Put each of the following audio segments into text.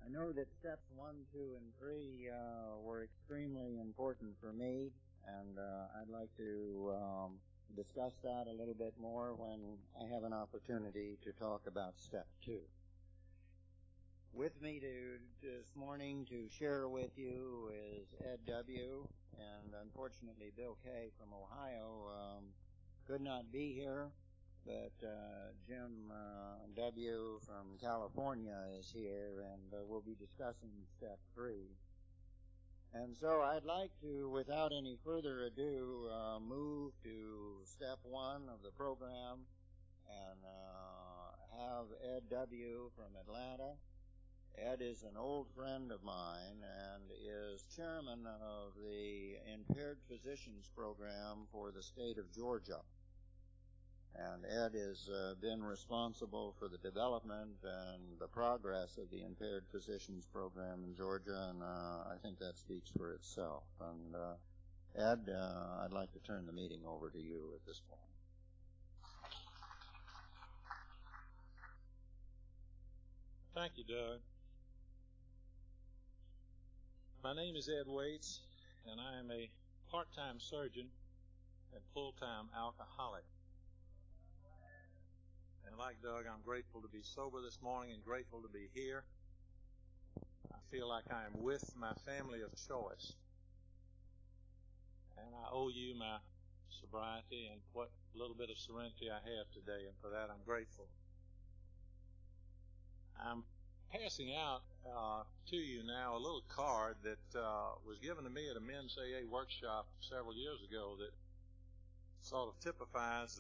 I know that steps 1, 2, and 3 were extremely important for me, and I'd like to discuss that a little bit more when I have an opportunity to talk about step 2. With me this morning to share with you is Ed W., and unfortunately Bill K. from Ohio could not be here, but Jim W. from California is here, and we'll be discussing step 3. And so I'd like to, without any further ado, move to step 1 of the program and have Ed W. from Atlanta. Ed is an old friend of mine and is chairman of the Impaired Physicians Program for the state of Georgia. And Ed has been responsible for the development and the progress of the Impaired Physicians Program in Georgia, and I think that speaks for itself. And Ed, I'd like to turn the meeting over to you at this point. Thank you, Doug. My name is Ed Waits, and I am a part-time surgeon and full-time alcoholic. And like Doug, I'm grateful to be sober this morning and grateful to be here. I feel like I am with my family of choice. And I owe you my sobriety and what little bit of serenity I have today, and for that I'm grateful. I'm passing out to you now a little card that was given to me at a men's AA workshop several years ago that sort of typifies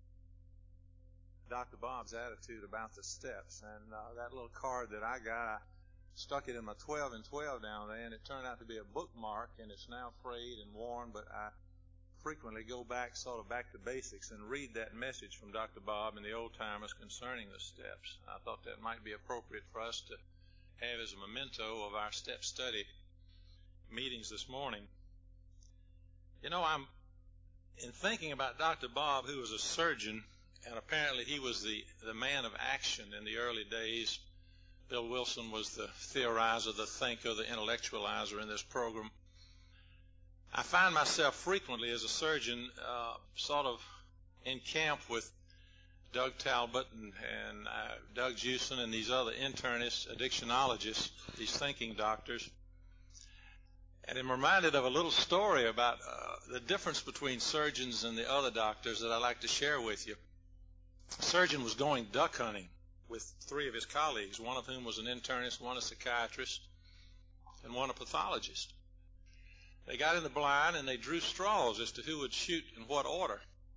Dr. Bob's attitude about the steps. And that little card that I got, I stuck it in my 12 and 12 down there, and it turned out to be a bookmark, and it's now frayed and worn, but I frequently go back to basics and read that message from Dr. Bob and the old-timers concerning the steps. I thought that might be appropriate for us to have as a memento of our step study meetings this morning. You know, I'm in thinking about Dr. Bob, who was a surgeon, and apparently he was the man of action in the early days. Bill Wilson was the theorizer, the thinker, the intellectualizer in this program. I find myself frequently as a surgeon sort of in camp with Doug Talbot and Doug Jewson and these other internists, addictionologists, these thinking doctors. And I'm reminded of a little story about the difference between surgeons and the other doctors that I'd like to share with you. A surgeon was going duck hunting with 3 of his colleagues, one of whom was an internist, one a psychiatrist, and one a pathologist. They got in the blind and they drew straws as to who would shoot in what order.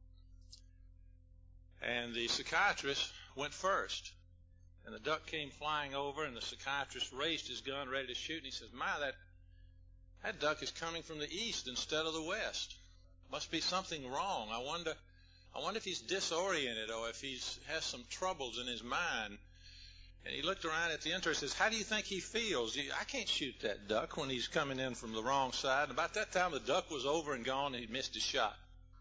And the psychiatrist went first. And the duck came flying over, and the psychiatrist raised his gun ready to shoot, and he says, "My, that duck is coming from the east instead of the west. Must be something wrong. I wonder if he's disoriented or if he has some troubles in his mind." And he looked around at the internist and says, "How do you think he feels? I can't shoot that duck when he's coming in from the wrong side." And about that time, the duck was over and gone, and he missed his shot.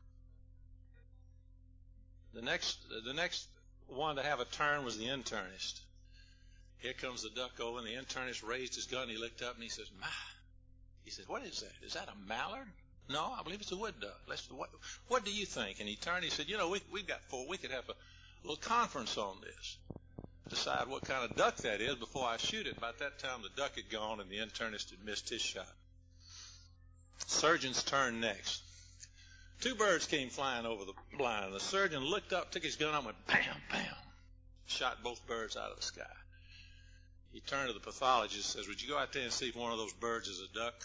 The next one to have a turn was the internist. Here comes the duck over, and the internist raised his gun. He looked up, and he says, "My." He said, "What is that? Is that a mallard?" "No, I believe it's a wood duck. What do you think?" And he turned, he said, "You know, we've got 4. We could have a little conference on this. Decide what kind of duck that is before I shoot it." About that time, the duck had gone, and the internist had missed his shot. Surgeon's turn next. 2 birds came flying over the blind. The surgeon looked up, took his gun up, and went bam, bam. Shot both birds out of the sky. He turned to the pathologist and says, "Would you go out there and see if one of those birds is a duck?"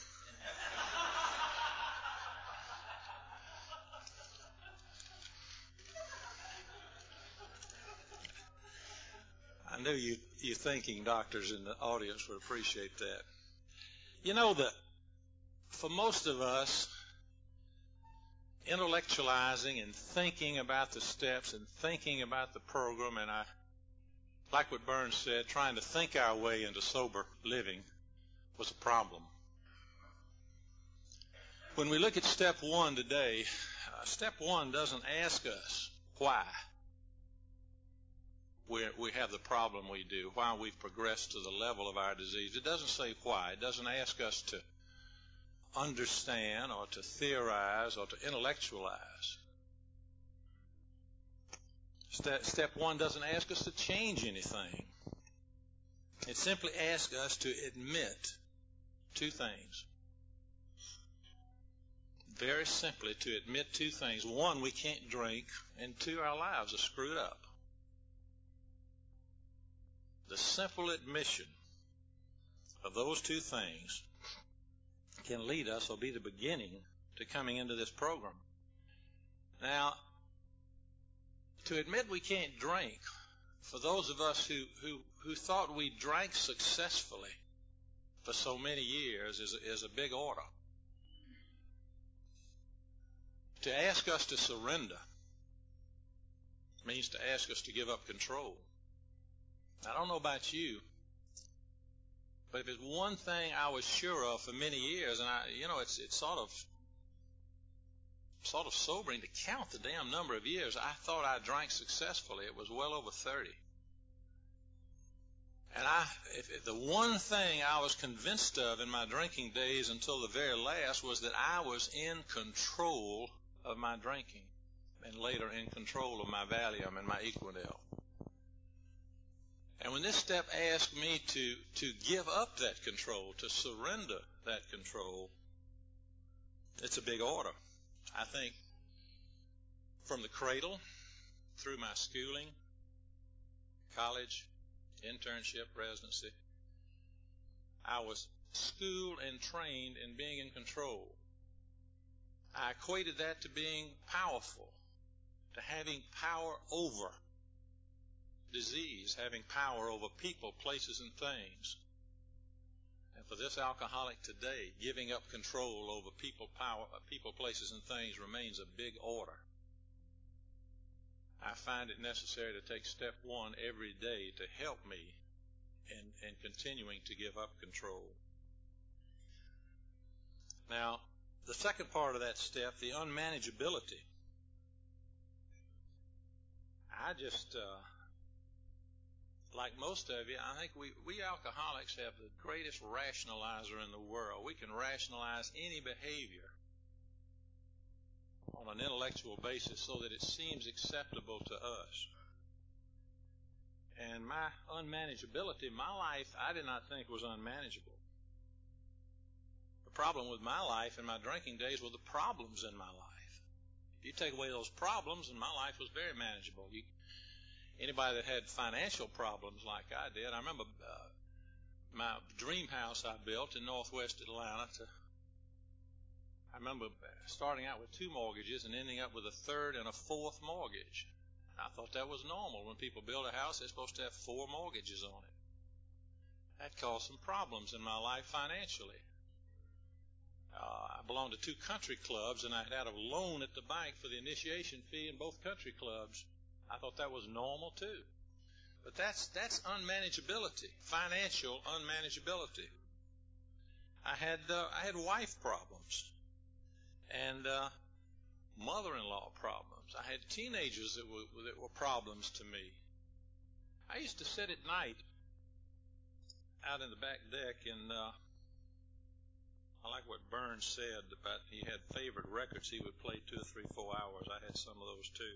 I knew you thinking doctors in the audience would appreciate that. You know that for most of us, intellectualizing and thinking about the steps and thinking about the program, and I like what Burns said, trying to think our way into sober living was a problem. When we look at step 1 today, step 1 doesn't ask us why. we have the problem we do, why we've progressed to the level of our disease. It doesn't say why. It doesn't ask us to understand or to theorize or to intellectualize. Step one doesn't ask us to change anything. It simply asks us to admit two things. Very simply, to admit two things. One, we can't drink, and two, our lives are screwed up. The simple admission of those two things can lead us or be the beginning to coming into this program. Now, to admit we can't drink, for those of us who thought we drank successfully for so many years is a big order. To ask us to surrender means to ask us to give up control. I don't know about you, but if it's one thing I was sure of for many years, and it's sort of sobering to count the damn number of years I thought I drank successfully. It was well over 30. And if the one thing I was convinced of in my drinking days until the very last was that I was in control of my drinking, and later in control of my Valium and my Equinel. And when this step asked me to give up that control, to surrender that control, it's a big order. I think from the cradle through my schooling, college, internship, residency, I was schooled and trained in being in control. I equated that to being powerful, to having power over disease, having power over people, places, and things. And for this alcoholic today, giving up control over people, places, and things remains a big order. I find it necessary to take step one every day to help me in continuing to give up control. Now, the second part of that step, the unmanageability. I just, like most of you, I think we alcoholics have the greatest rationalizer in the world. We can rationalize any behavior on an intellectual basis so that it seems acceptable to us. And my unmanageability, my life, I did not think was unmanageable. The problem with my life and my drinking days were the problems in my life. If you take away those problems, and my life was very manageable. Anybody that had financial problems like I did, I remember my dream house I built in northwest Atlanta. I remember starting out with 2 mortgages and ending up with a 3rd and a 4th mortgage. I thought that was normal. When people build a house, they're supposed to have 4 mortgages on it. That caused some problems in my life financially. I belonged to 2 country clubs, and I had a loan at the bank for the initiation fee in both country clubs. I thought that was normal too. But that's unmanageability, financial unmanageability. I had wife problems and mother-in-law problems. I had teenagers that were problems to me. I used to sit at night out in the back deck, and I like what Burns said about he had favorite records he would play 2 or 3, 4 hours. I had some of those too.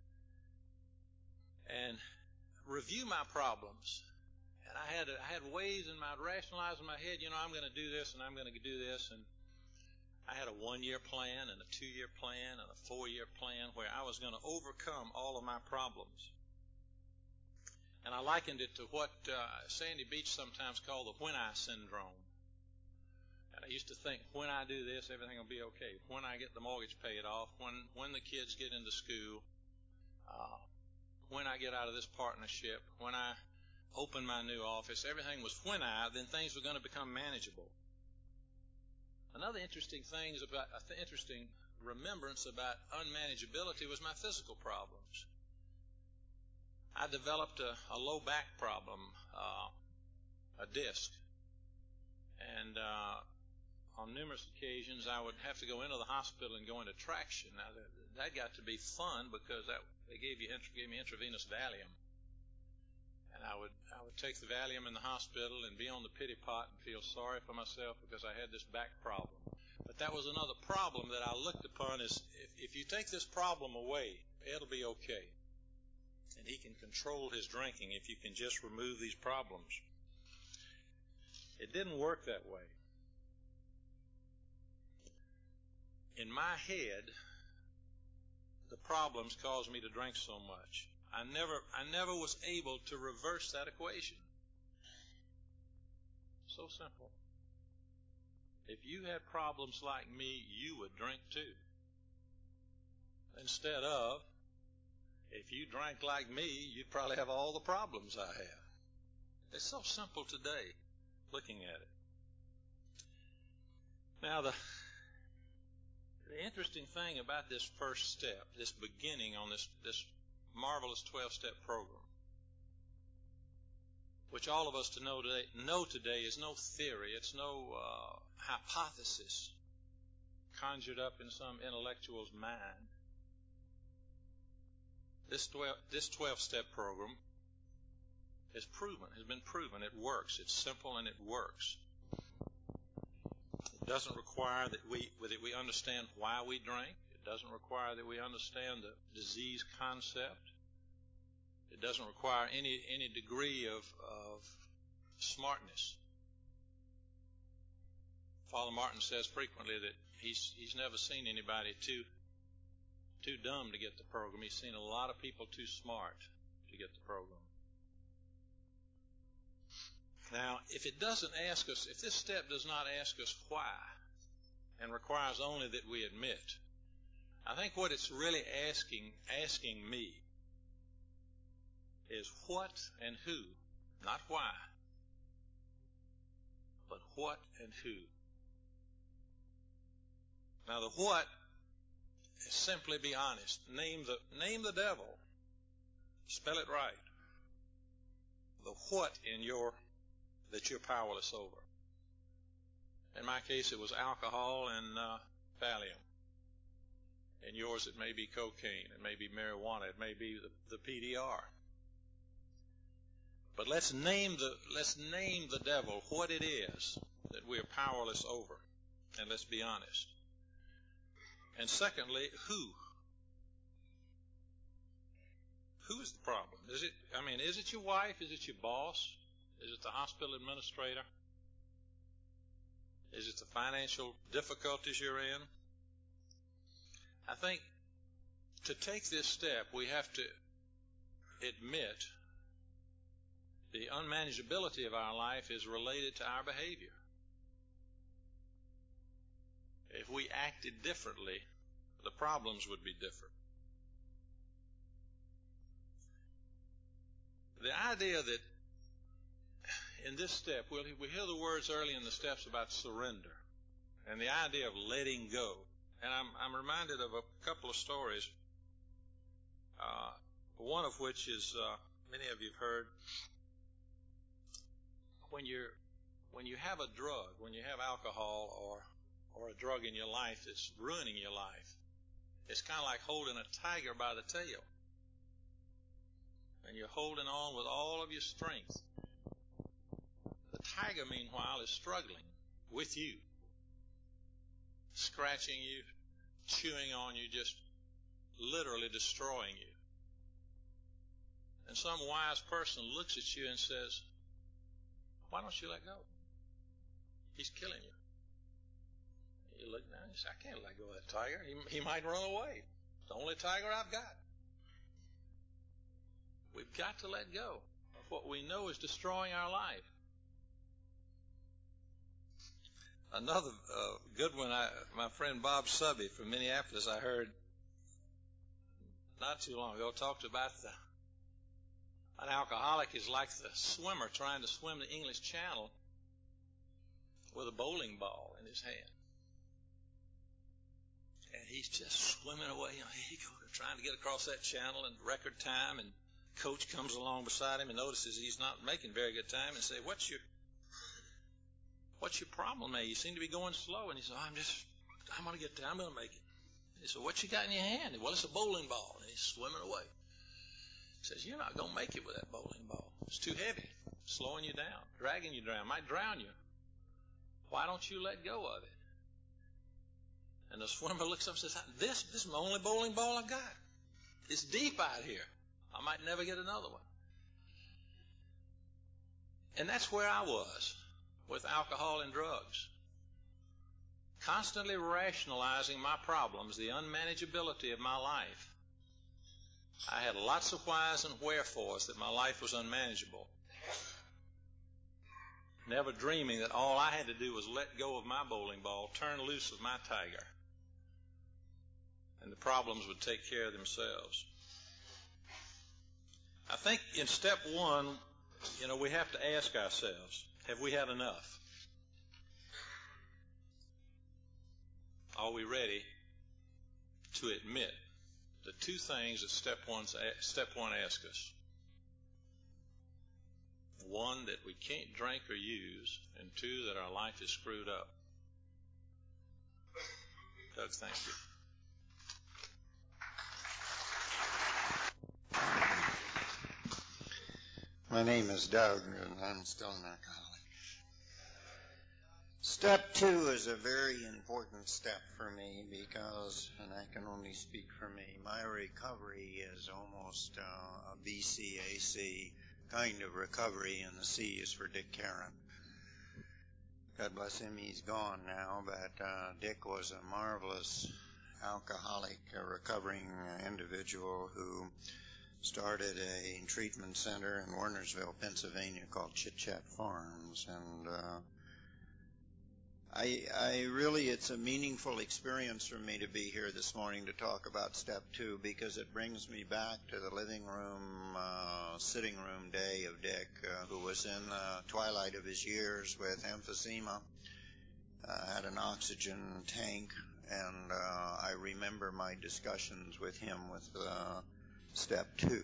And review my problems. And I had ways, and I'd rationalize in my head, I'm going to do this and I'm going to do this. And I had a 1-year plan and a 2-year plan and a 4-year plan where I was going to overcome all of my problems. And I likened it to what Sandy Beach sometimes called the when I syndrome. And I used to think, when I do this, everything will be okay. When I get the mortgage paid off, when the kids get into school, when I get out of this partnership, when I open my new office, everything was then things were going to become manageable. Another interesting interesting remembrance about unmanageability was my physical problems. I developed a low back problem, a disc, and on numerous occasions I would have to go into the hospital and go into traction. Now that got to be fun because they gave me intravenous Valium, And I would take the Valium in the hospital and be on the pity pot and feel sorry for myself because I had this back problem. But that was another problem that I looked upon as if you take this problem away, it'll be okay. And he can control his drinking if you can just remove these problems. It didn't work that way. In my head, the problems caused me to drink so much. I never was able to reverse that equation. So simple. If you had problems like me, you would drink too. Instead of, if you drank like me, you'd probably have all the problems I have. It's so simple today, looking at it. Now, the interesting thing about this first step, this beginning on this marvelous 12-step program, which all of us know today is no theory, it's no hypothesis conjured up in some intellectual's mind. This 12-step program has been proven. It works. It's simple and it works. It doesn't require that we understand why we drink. It doesn't require that we understand the disease concept. It doesn't require any degree of smartness. Father Martin says frequently that he's never seen anybody too dumb to get the program. He's seen a lot of people too smart to get the program. Now, if this step does not ask us why and requires only that we admit, I think what it's really asking me is what and who, not why, but what and who. Now, the what is simply be honest. Name the devil. Spell it right. The what that you're powerless over. In my case, it was alcohol and Valium. In yours, it may be cocaine. It may be marijuana. It may be the PDR. But let's name the devil what it is that we are powerless over, and let's be honest. And secondly, who? Who is the problem? Is it your wife? Is it your boss? Is it the hospital administrator? Is it the financial difficulties you're in? I think to take this step, we have to admit the unmanageability of our life is related to our behavior. If we acted differently, the problems would be different. The idea that in this step, we hear the words early in the steps about surrender and the idea of letting go. And I'm reminded of a couple of stories, one of which is many of you have heard. When you have a drug, when you have alcohol or a drug in your life that's ruining your life, it's kind of like holding a tiger by the tail. And you're holding on with all of your strength. The tiger, meanwhile, is struggling with you, scratching you, chewing on you, just literally destroying you. And some wise person looks at you and says, why don't you let go? He's killing you. You look down and you say, I can't let go of that tiger. He might run away. It's the only tiger I've got. We've got to let go of what we know is destroying our life. Another good one, my friend Bob Subby from Minneapolis, I heard not too long ago, talked about an alcoholic is like the swimmer trying to swim the English Channel with a bowling ball in his hand. And he's just swimming away. Here you go, trying to get across that channel in record time. And coach comes along beside him and notices he's not making very good time and say, What's your problem, man? You seem to be going slow. And he said, I'm going to get there. I'm going to make it. He said, what you got in your hand? Well, it's a bowling ball. And he's swimming away. He says, you're not going to make it with that bowling ball. It's too heavy, slowing you down, dragging you down, might drown you. Why don't you let go of it? And the swimmer looks up and says, this is my only bowling ball I've got. It's deep out here. I might never get another one. And that's where I was with alcohol and drugs. Constantly rationalizing my problems, the unmanageability of my life. I had lots of whys and wherefores that my life was unmanageable. Never dreaming that all I had to do was let go of my bowling ball, turn loose of my tiger, and the problems would take care of themselves. I think in step one, we have to ask ourselves, have we had enough? Are we ready to admit the two things that step one asks us? One, that we can't drink or use, and two, that our life is screwed up. Doug, thank you. My name is Doug, and I'm still an alcoholic. Step 2 is a very important step for me because, and I can only speak for me, my recovery is almost a BCAC kind of recovery, and the C is for Dick Karen. God bless him, he's gone now, but Dick was a marvelous alcoholic, a recovering individual who started a treatment center in Wernersville, Pennsylvania called Chit Chat Farms, and I really, it's a meaningful experience for me to be here this morning to talk about step 2 because it brings me back to the living room, sitting room day of Dick, who was in the twilight of his years with emphysema, had an oxygen tank, and I remember my discussions with him with step 2.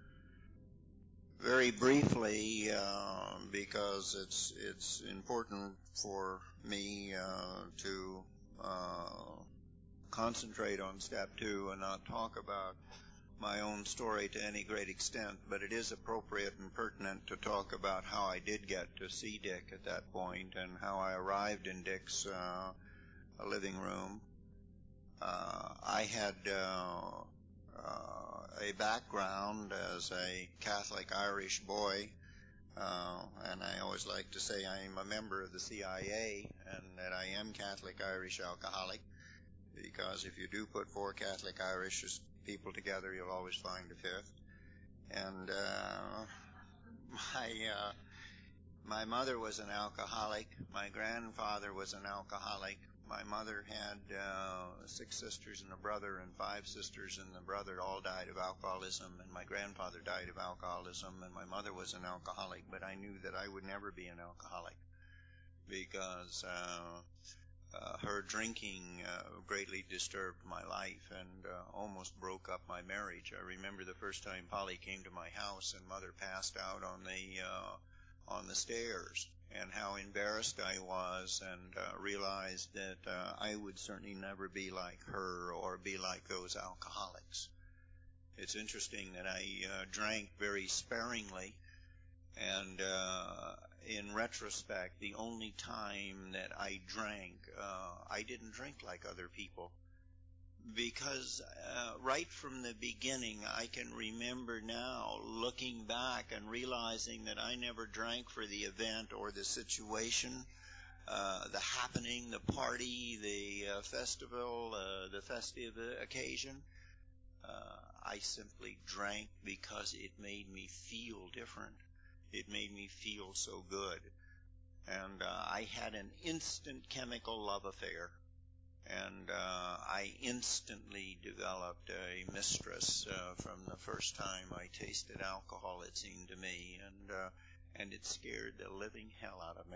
Very briefly, because it's important for me to concentrate on step 2 and not talk about my own story to any great extent, but it is appropriate and pertinent to talk about how I did get to see Dick at that point and how I arrived in Dick's living room. I had a background as a Catholic Irish boy, and I always like to say I'm a member of the CIA and that I am Catholic Irish alcoholic, because if you do put 4 Catholic Irish people together, you'll always find a 5th. And my mother was an alcoholic. My grandfather was an alcoholic. My mother had 6 sisters and a brother, and 5 sisters and the brother all died of alcoholism, and my grandfather died of alcoholism, and my mother was an alcoholic, but I knew that I would never be an alcoholic because her drinking greatly disturbed my life and almost broke up my marriage. I remember the first time Polly came to my house and Mother passed out on the stairs, and how embarrassed I was, and realized that I would certainly never be like her or be like those alcoholics. It's interesting that I drank very sparingly, and in retrospect, the only time that I drank, I didn't drink like other people. Because right from the beginning, I can remember now looking back and realizing that I never drank for the event or the situation, the happening, the party, the festival, the festive occasion. I simply drank because it made me feel different. It made me feel so good. And I had an instant chemical love affair. And I instantly developed a mistress from the first time I tasted alcohol, it seemed to me, and it scared the living hell out of me.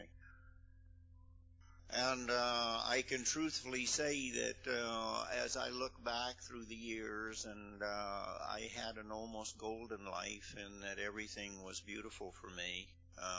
And I can truthfully say that as I look back through the years, and I had an almost golden life, and that everything was beautiful for me.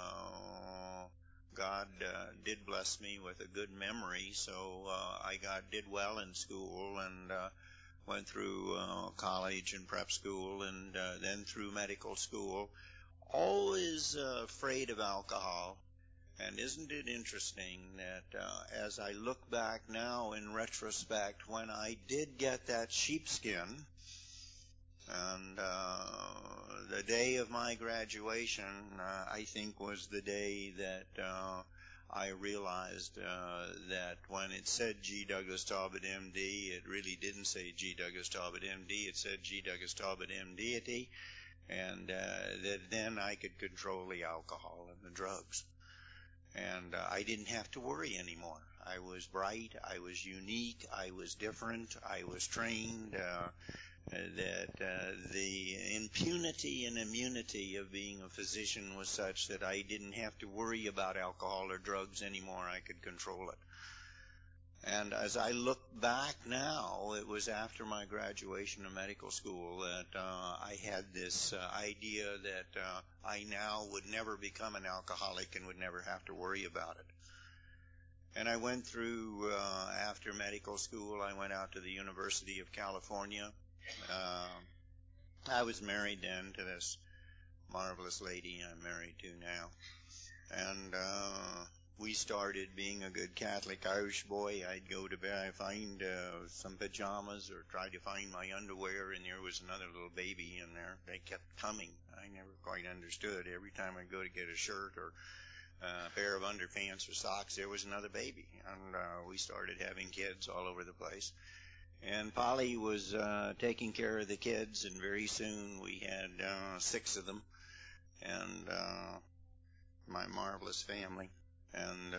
God did bless me with a good memory, so I did well in school and went through college and prep school and then through medical school. always afraid of alcohol. And isn't it interesting that as I look back now in retrospect, when I did get that sheepskin, and the day of my graduation, I think, was the day that I realized that when it said G. Douglas Talbot, M.D., it really didn't say G. Douglas Talbot, M.D., it said G. Douglas Talbot, M.D., and that then I could control the alcohol and the drugs. And I didn't have to worry anymore. I was bright, I was unique, I was different, I was trained, that the impunity and immunity of being a physician was such that I didn't have to worry about alcohol or drugs anymore. I could control it. And as I look back now, it was after my graduation of medical school that I had this idea that I now would never become an alcoholic and would never have to worry about it. And I went through, after medical school, I went out to the University of California. I was married then to this marvelous lady I'm married to now. And we started being a good Catholic Irish boy. I'd go to bed, I'd find some pajamas or try to find my underwear, and there was another little baby in there. They kept coming. I never quite understood. Every time I'd go to get a shirt or a pair of underpants or socks, there was another baby. And we started having kids all over the place. And Polly was taking care of the kids, and very soon we had 6 of them, and my marvelous family. And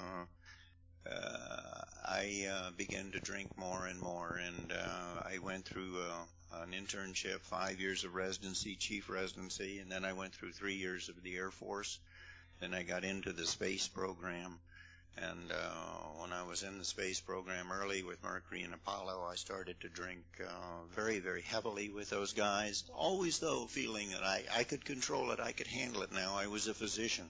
I began to drink more and more, and I went through an internship, 5 years of residency, chief residency, and then I went through 3 years of the Air Force. Then I got into the space program, and when I was in the space program early with Mercury and Apollo, I started to drink very, very heavily with those guys, always, though, feeling that I could control it, I could handle it now. I was a physician.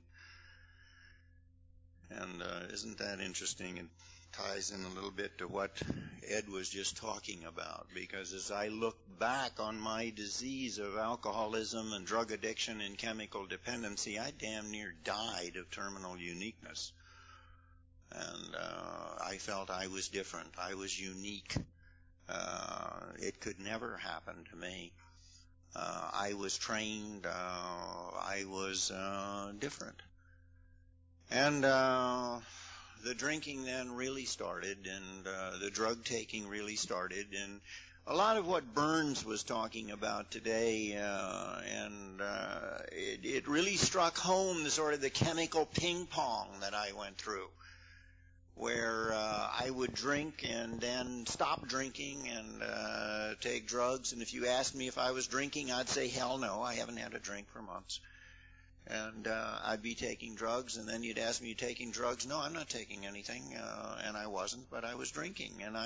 And isn't that interesting? It ties in a little bit to what Ed was just talking about, because as I look back on my disease of alcoholism and drug addiction and chemical dependency, I damn near died of terminal uniqueness. And I felt I was different. I was unique. It could never happen to me. I was trained. I was different. And the drinking then really started, and the drug taking really started, and a lot of what Burns was talking about today, and it really struck home the sort of the chemical ping pong that I went through, where I would drink and then stop drinking and take drugs. And if you asked me if I was drinking, I'd say, hell no, I haven't had a drink for months. And I'd be taking drugs, and then you'd ask me, you taking drugs? No, I'm not taking anything, and I wasn't, but I was drinking. And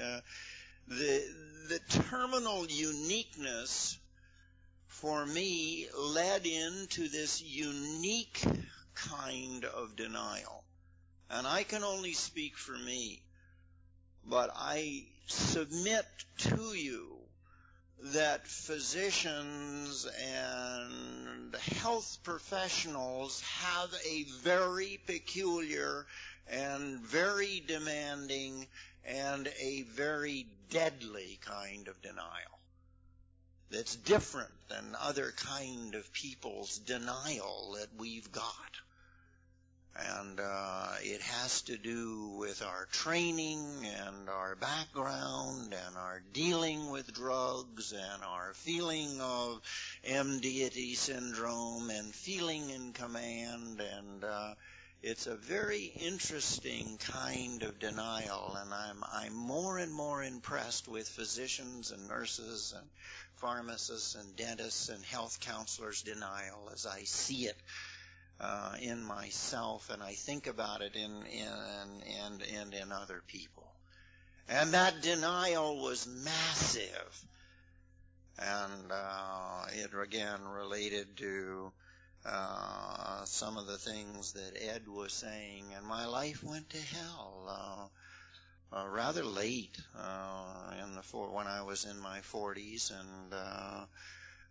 the terminal uniqueness for me led into this unique kind of denial. And I can only speak for me, but I submit to you that physicians and health professionals have a very peculiar and very demanding and a very deadly kind of denial that's different than other kind of people's denial that we've got. And it has to do with our training and our background and our dealing with drugs and our feeling of M-deity syndrome and feeling in command. And it's a very interesting kind of denial. And I'm more and more impressed with physicians and nurses and pharmacists and dentists and health counselors' denial as I see it in myself, and I think about it in other people. And that denial was massive. And it again related to some of the things that Ed was saying, and my life went to hell rather late when I was in my 40s, and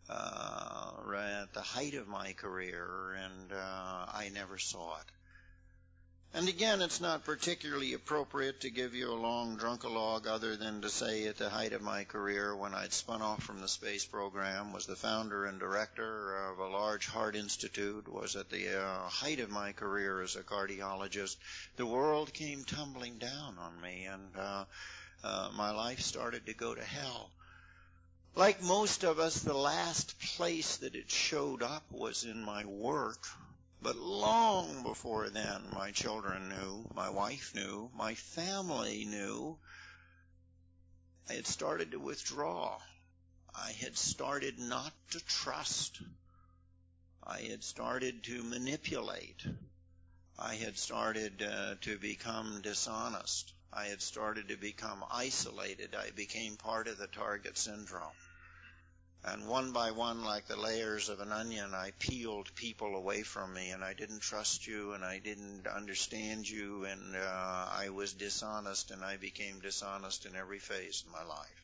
at the height of my career, and I never saw it. And again, it's not particularly appropriate to give you a long drunkalogue other than to say at the height of my career, when I'd spun off from the space program, was the founder and director of a large heart institute, was at the height of my career as a cardiologist, the world came tumbling down on me, and my life started to go to hell. Like most of us, the last place that it showed up was in my work. But long before then, my children knew, my wife knew, my family knew. I had started to withdraw. I had started not to trust. I had started to manipulate. I had started to become dishonest. I had started to become isolated. I became part of the target syndrome. And one by one, like the layers of an onion, I peeled people away from me, and I didn't trust you, and I didn't understand you, and I was dishonest, and I became dishonest in every phase of my life.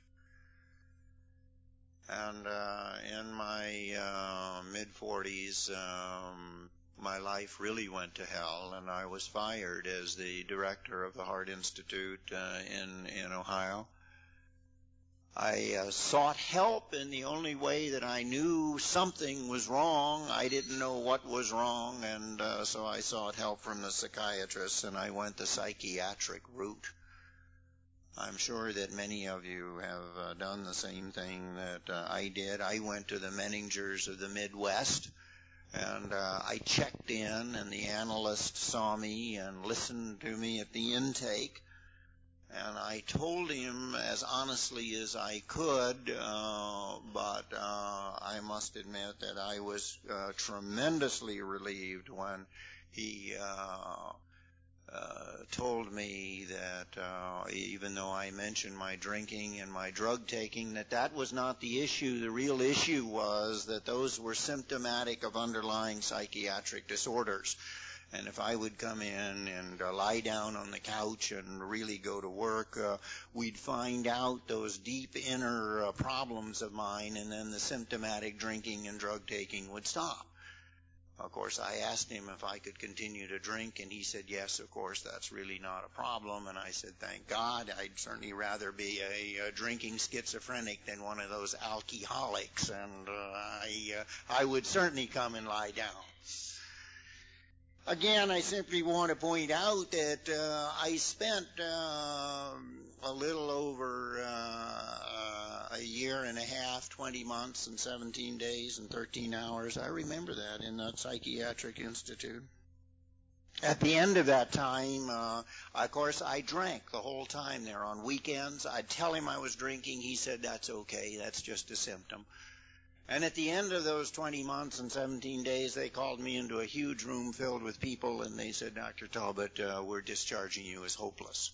And in my mid-40s, my life really went to hell, and I was fired as the director of the Heart Institute in Ohio. I sought help in the only way that I knew something was wrong. I didn't know what was wrong, and so I sought help from the psychiatrists, and I went the psychiatric route. I'm sure that many of you have done the same thing that I did. I went to the Menningers of the Midwest, and I checked in, and the analyst saw me and listened to me at the intake. And I told him as honestly as I could, but I must admit that I was tremendously relieved when he told me that even though I mentioned my drinking and my drug taking, that was not the issue. The real issue was that those were symptomatic of underlying psychiatric disorders. And if I would come in and lie down on the couch and really go to work, we'd find out those deep inner problems of mine, and then the symptomatic drinking and drug taking would stop. Of course, I asked him if I could continue to drink, and he said, yes, of course, that's really not a problem. And I said, thank God. I'd certainly rather be a drinking schizophrenic than one of those alcoholics, and I would certainly come and lie down. Again, I simply want to point out that I spent a little over a year and a half, 20 months and 17 days and 13 hours. I remember that in that psychiatric institute. At the end of that time, of course, I drank the whole time there. On weekends, I'd tell him I was drinking. He said, that's okay, that's just a symptom. And at the end of those 20 months and 17 days, they called me into a huge room filled with people, and they said, Dr. Talbot, we're discharging you as hopeless.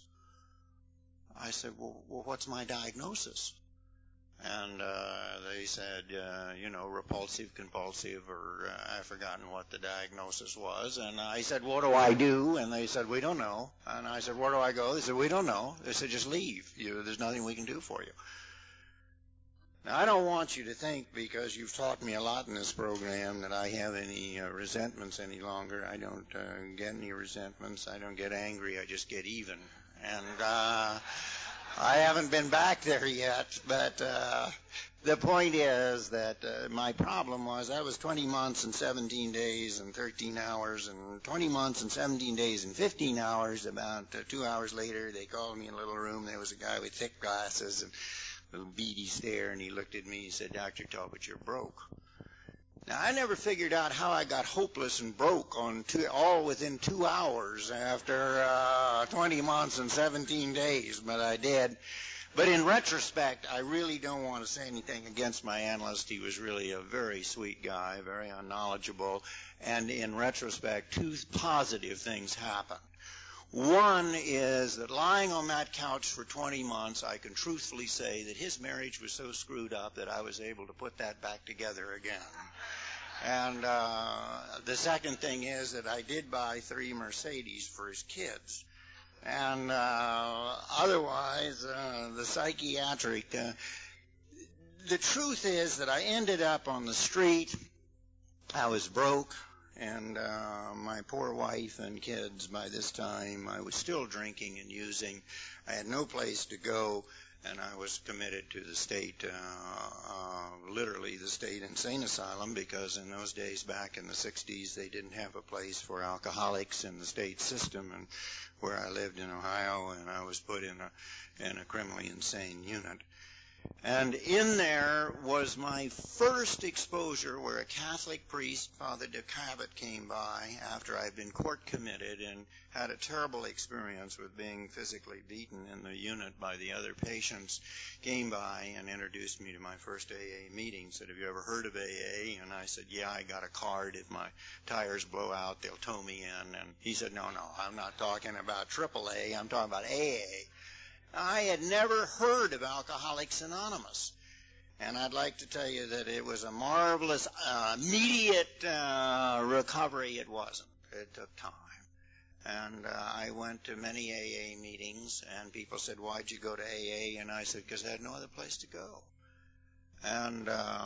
I said, well, what's my diagnosis? And they said, repulsive, compulsive, or I've forgotten what the diagnosis was. And I said, what do I do? And they said, we don't know. And I said, where do I go? They said, we don't know. They said, just leave. There's nothing we can do for you. Now, I don't want you to think, because you've taught me a lot in this program, that I have any resentments any longer. I don't get any resentments. I don't get angry. I just get even. And I haven't been back there yet, but the point is that my problem was I was 20 months and 17 days and 13 hours, and 20 months and 17 days and 15 hours. About 2 hours later, they called me in a little room. There was a guy with thick glasses and little beady stare, and he looked at me and said, Dr. Talbot, you're broke. Now, I never figured out how I got hopeless and broke all within 2 hours after 20 months and 17 days, but I did. But in retrospect, I really don't want to say anything against my analyst. He was really a very sweet guy, very unknowledgeable, and in retrospect, two positive things happened. One is that lying on that couch for 20 months, I can truthfully say that his marriage was so screwed up that I was able to put that back together again. And the second thing is that I did buy 3 Mercedes for his kids. And otherwise, the psychiatric, the truth is that I ended up on the street. I was broke, and my poor wife and kids, by this time, I was still drinking and using. I had no place to go, and I was committed to the state, literally the state insane asylum, because in those days, back in the 60s, they didn't have a place for alcoholics in the state system, and where I lived in Ohio, and I was put in a criminally insane unit. And in there was my first exposure where a Catholic priest, Father DeCavett, came by after I'd been court committed and had a terrible experience with being physically beaten in the unit by the other patients, came by and introduced me to my first AA meeting. Said, "Have you ever heard of AA?" And I said, "Yeah, I got a card. If my tires blow out, they'll tow me in." And he said, no, I'm not talking about AAA. I'm talking about AA. I had never heard of Alcoholics Anonymous. And I'd like to tell you that it was a marvelous, immediate recovery. It wasn't. It took time. And I went to many AA meetings, and people said, "Why'd you go to AA?" And I said, "Because I had no other place to go." And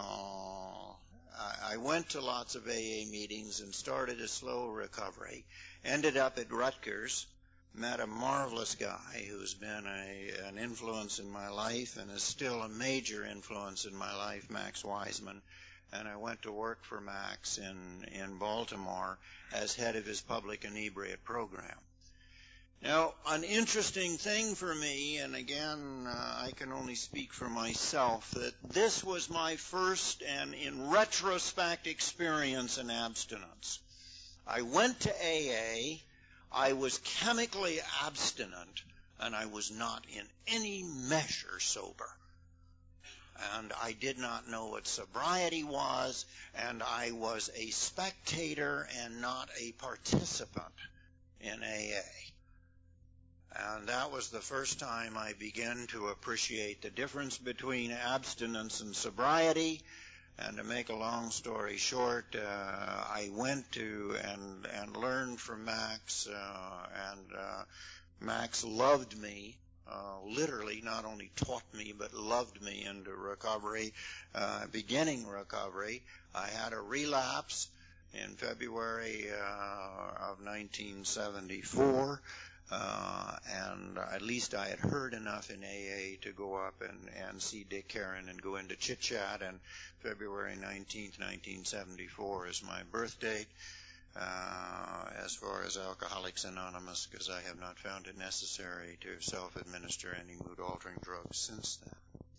I went to lots of AA meetings and started a slow recovery. Ended up at Rutgers. Met a marvelous guy who's been an influence in my life and is still a major influence in my life, Max Wiseman. And I went to work for Max in Baltimore as head of his public inebriate program. Now, an interesting thing for me, and again, I can only speak for myself, that this was my first and, in retrospect, experience in abstinence. I went to AA. I was chemically abstinent, and I was not in any measure sober. And I did not know what sobriety was, and I was a spectator and not a participant in AA. And that was the first time I began to appreciate the difference between abstinence and sobriety. And to make a long story short, I went to and learned from Max, and Max loved me, literally not only taught me, but loved me into recovery, beginning recovery. I had a relapse in February of 1974. And at least I had heard enough in AA to go up and see Dick Karen and go into Chit Chat, and February 19th, 1974 is my birth date as far as Alcoholics Anonymous, because I have not found it necessary to self-administer any mood-altering drugs since then.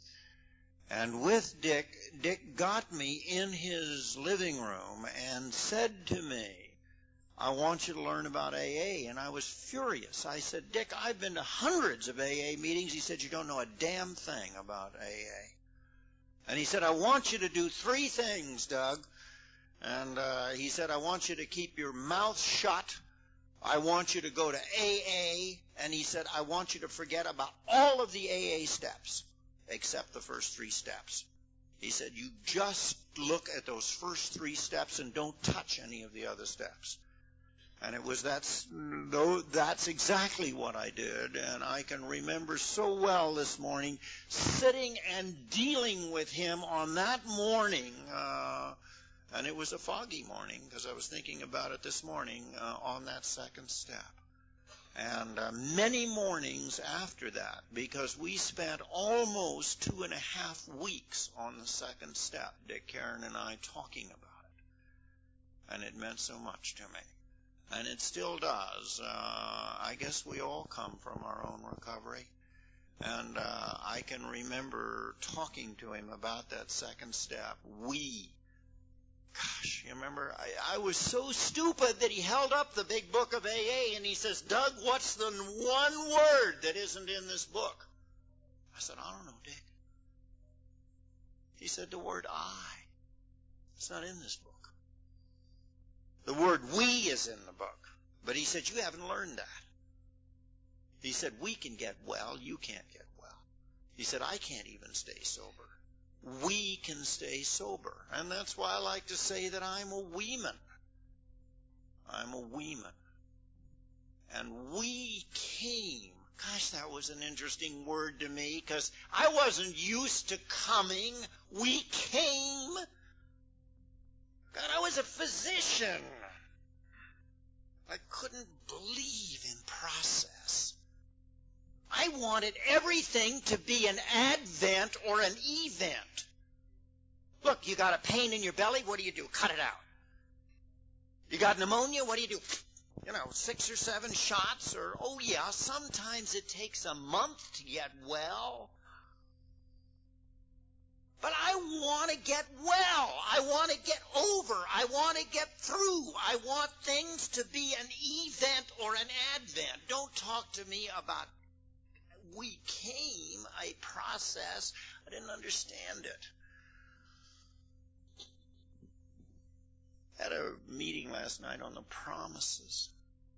And with Dick got me in his living room and said to me, "I want you to learn about AA." And I was furious. I said, "Dick, I've been to hundreds of AA meetings." He said, "You don't know a damn thing about AA." And he said, "I want you to do 3 things, Doug." And he said, "I want you to keep your mouth shut. I want you to go to AA." And he said, "I want you to forget about all of the AA steps, except the first 3 steps. He said, "You just look at those first 3 steps and don't touch any of the other steps." And that's exactly what I did. And I can remember so well this morning sitting and dealing with him on that morning. And it was a foggy morning because I was thinking about it this morning on that second step. And many mornings after that, because we spent almost 2.5 weeks on the second step, Dick Karen and I talking about it. And it meant so much to me. And it still does. I guess we all come from our own recovery. And I can remember talking to him about that second step. Gosh, you remember? I was so stupid that he held up the big book of AA and he says, "Doug, what's the one word that isn't in this book?" I said, "I don't know, Dick." He said, "The word I. It's not in this book. The word we is in the book." But he said, "You haven't learned that." He said, "We can get well. You can't get well." He said, "I can't even stay sober. We can stay sober." And that's why I like to say that I'm a weeman. I'm a weeman. And we came. Gosh, that was an interesting word to me because I wasn't used to coming We came. God, I was a physician. I couldn't believe in process. I wanted everything to be an advent or an event. Look, you got a pain in your belly, what do? Cut it out. You got pneumonia, what do? 6 or 7 shots, or, oh yeah, sometimes it takes a month to get well. But I want to get well. I want to get over. I want to get through. I want things to be an event or an advent. Don't talk to me about we came, a process. I didn't understand it. Had a meeting last night on the promises.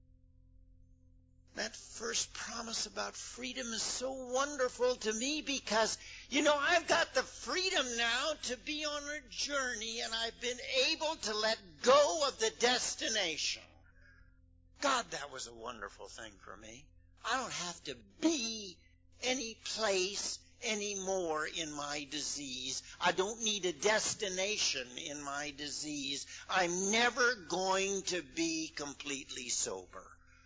That first promise about freedom is so wonderful to me because, I've got the freedom now to be on a journey, and I've been able to let go of the destination. God, that was a wonderful thing for me. I don't have to be any place anymore in my disease. I don't need a destination in my disease. I'm never going to be completely sober.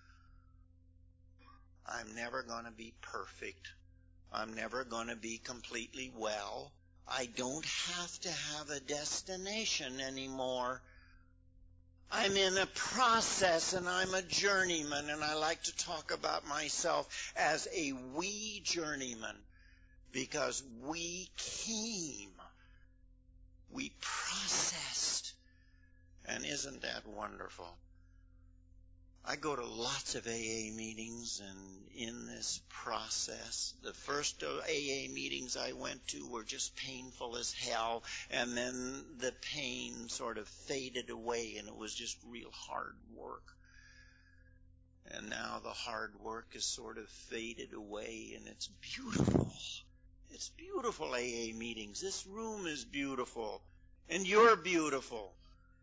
I'm never going to be perfect. I'm never going to be completely well. I don't have to have a destination anymore. I'm in a process, and I'm a journeyman, and I like to talk about myself as a we journeyman because we came. We processed. And isn't that wonderful? I go to lots of AA meetings, and in this process, the first AA meetings I went to were just painful as hell, and then the pain sort of faded away, and it was just real hard work. And now the hard work is sort of faded away, and it's beautiful. It's beautiful, AA meetings. This room is beautiful, and you're beautiful.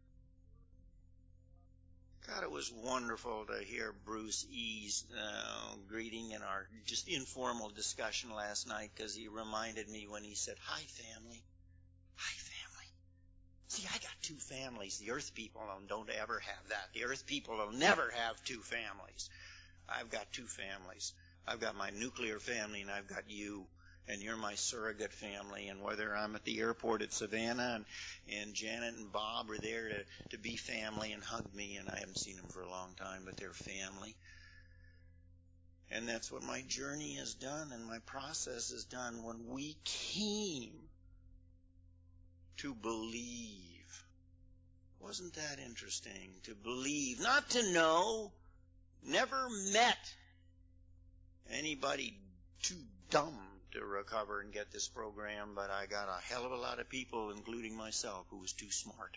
God, it was wonderful to hear Bruce E.'s greeting in our just informal discussion last night, because he reminded me when he said, "Hi, family. Hi, family." See, I got 2 families. The earth people don't ever have that. The earth people will never have 2 families. I've got 2 families. I've got my nuclear family, and I've got you. And you're my surrogate family, and whether I'm at the airport at Savannah and Janet and Bob are there to be family and hug me, and I haven't seen them for a long time, but they're family. And that's what my journey has done and my process has done when we came to believe. Wasn't that interesting? To believe, not to know. Never met anybody too dumb to recover and get this program, but I got a hell of a lot of people, including myself, who was too smart.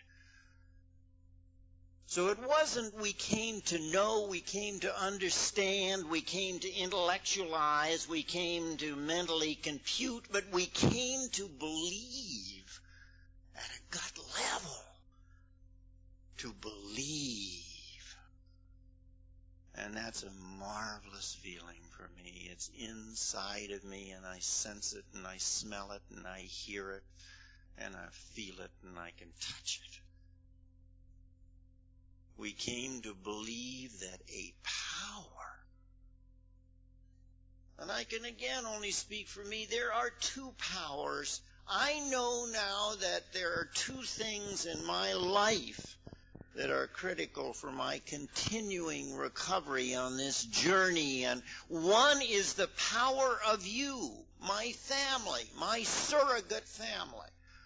So it wasn't we came to know, we came to understand, we came to intellectualize, we came to mentally compute, but we came to believe at a gut level. To believe. And that's a marvelous feeling for me. It's inside of me, and I sense it, and I smell it, and I hear it, and I feel it, and I can touch it. We came to believe that a power, and I can again only speak for me, there are 2 powers. I know now that there are 2 things in my life that are critical for my continuing recovery on this journey. And one is the power of you, my family, my surrogate family.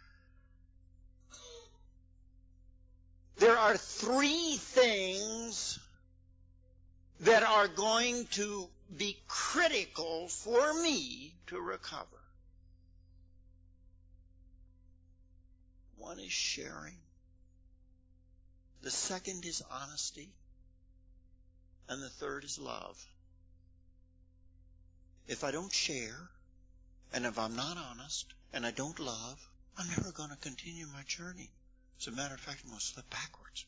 There are 3 things that are going to be critical for me to recover. One is sharing. The second is honesty. And the third is love. If I don't share, and if I'm not honest, and I don't love, I'm never going to continue my journey. As a matter of fact, I'm going to slip backwards.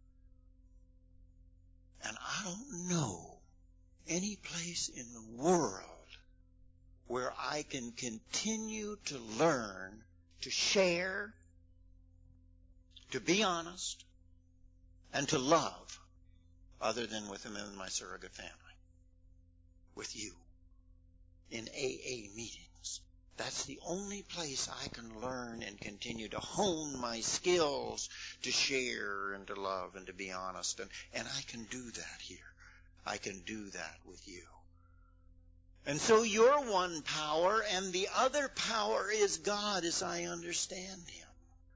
And I don't know any place in the world where I can continue to learn to share, to be honest, and to love other than within my surrogate family. With you. In AA meetings. That's the only place I can learn and continue to hone my skills to share and to love and to be honest. And I can do that here. I can do that with you. And so you're one power, and the other power is God as I understand Him.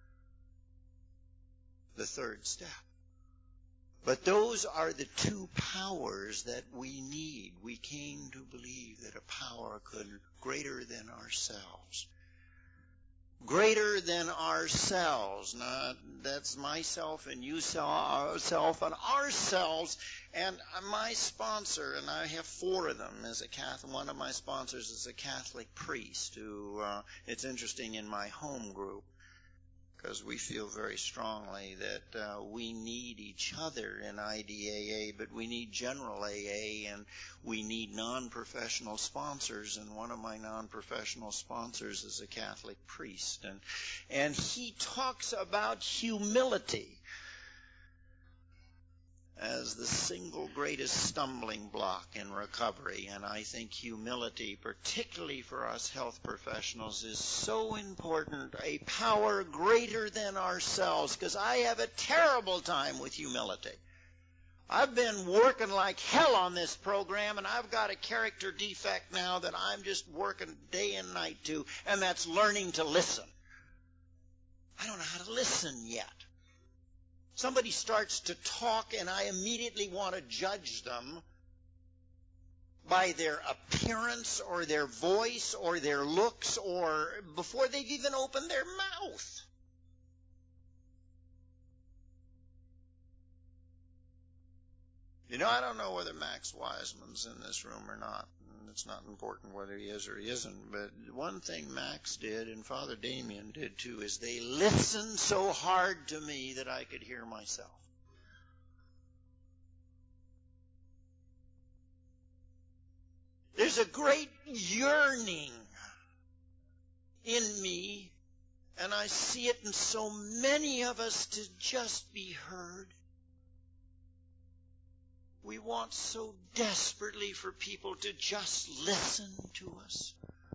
The third step. But those are the two powers that we need. We came to believe that a power greater than ourselves. Greater than ourselves. Not that's myself and you self and ourselves. And my sponsor, and I have 4 of them as a Catholic. One of my sponsors is a Catholic priest who, it's interesting in my home group, because we feel very strongly that we need each other in IDAA, but we need general AA, and we need non-professional sponsors, and one of my non-professional sponsors is a Catholic priest, and he talks about humility as the single greatest stumbling block in recovery. And I think humility, particularly for us health professionals, is so important, a power greater than ourselves, because I have a terrible time with humility. I've been working like hell on this program, and I've got a character defect now that I'm just working day and night to, and that's learning to listen. I don't know how to listen yet. Somebody starts to talk, and I immediately want to judge them by their appearance or their voice or their looks or before they've even opened their mouth. You know, I don't know whether Max Wiseman's in this room or not. It's not important whether he is or he isn't. But one thing Max did, and Father Damien did too, is they listened so hard to me that I could hear myself. There's a great yearning in me, and I see it in so many of us, to just be heard. We want so desperately for people to just listen to us.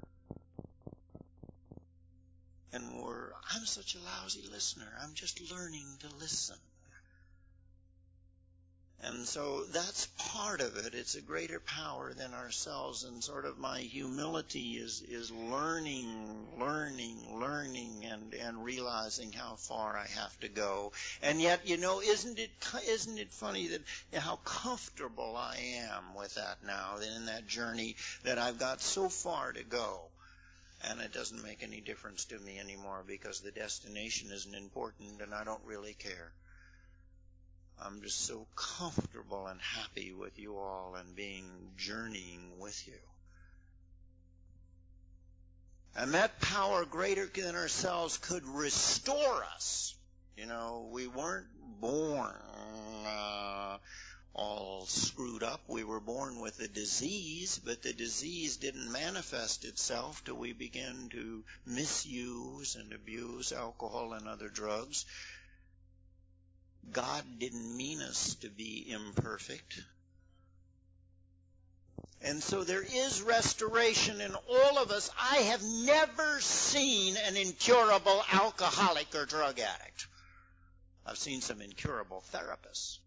And I'm such a lousy listener. I'm just learning to listen. And so that's part of it. It's a greater power than ourselves. And sort of my humility is learning, and realizing how far I have to go. And yet, you know, isn't it funny that how comfortable I am with that now, in that journey, that I've got so far to go. And it doesn't make any difference to me anymore, because the destination isn't important and I don't really care. I'm just so comfortable and happy with you all and journeying with you. And that power greater than ourselves could restore us. You know, we weren't born all screwed up. We were born with a disease, but the disease didn't manifest itself till we began to misuse and abuse alcohol and other drugs. God didn't mean us to be imperfect. And so there is restoration in all of us. I have never seen an incurable alcoholic or drug addict. I've seen some incurable therapists.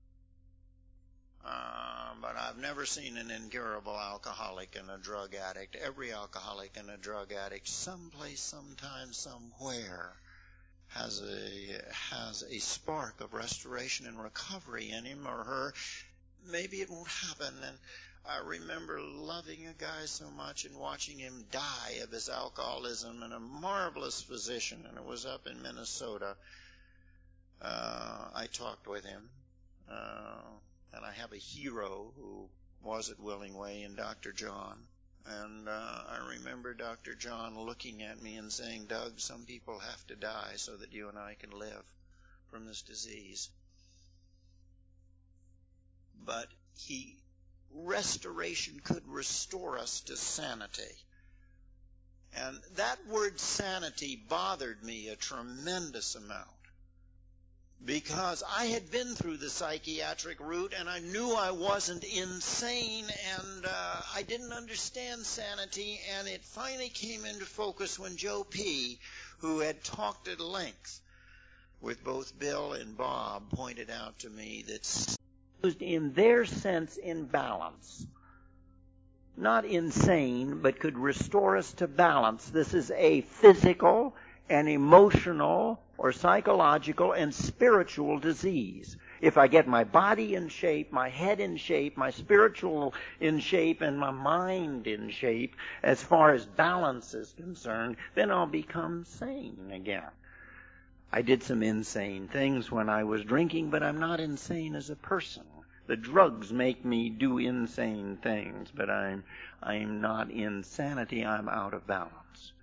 But I've never seen an incurable alcoholic and a drug addict. Every alcoholic and a drug addict, someplace, sometime, somewhere, has a spark of restoration and recovery in him or her. Maybe it won't happen. And I remember loving a guy so much and watching him die of his alcoholism, and a marvelous physician, and it was up in Minnesota. I talked with him, and I have a hero who was at Willingway, and Dr. John. And I remember Dr. John looking at me and saying, "Doug, some people have to die so that you and I can live from this disease." But restoration could restore us to sanity. And that word sanity bothered me a tremendous amount, because I had been through the psychiatric route and I knew I wasn't insane, and I didn't understand sanity, and it finally came into focus when Joe P., who had talked at length with both Bill and Bob, pointed out to me that used in their sense in balance. Not insane, but could restore us to balance. This is a physical and emotional or psychological and spiritual disease. If I get my body in shape, my head in shape, my spiritual in shape, and my mind in shape, as far as balance is concerned, then I'll become sane again. I did some insane things when I was drinking, but I'm not insane as a person. The drugs make me do insane things, but I'm not insanity. I'm out of balance.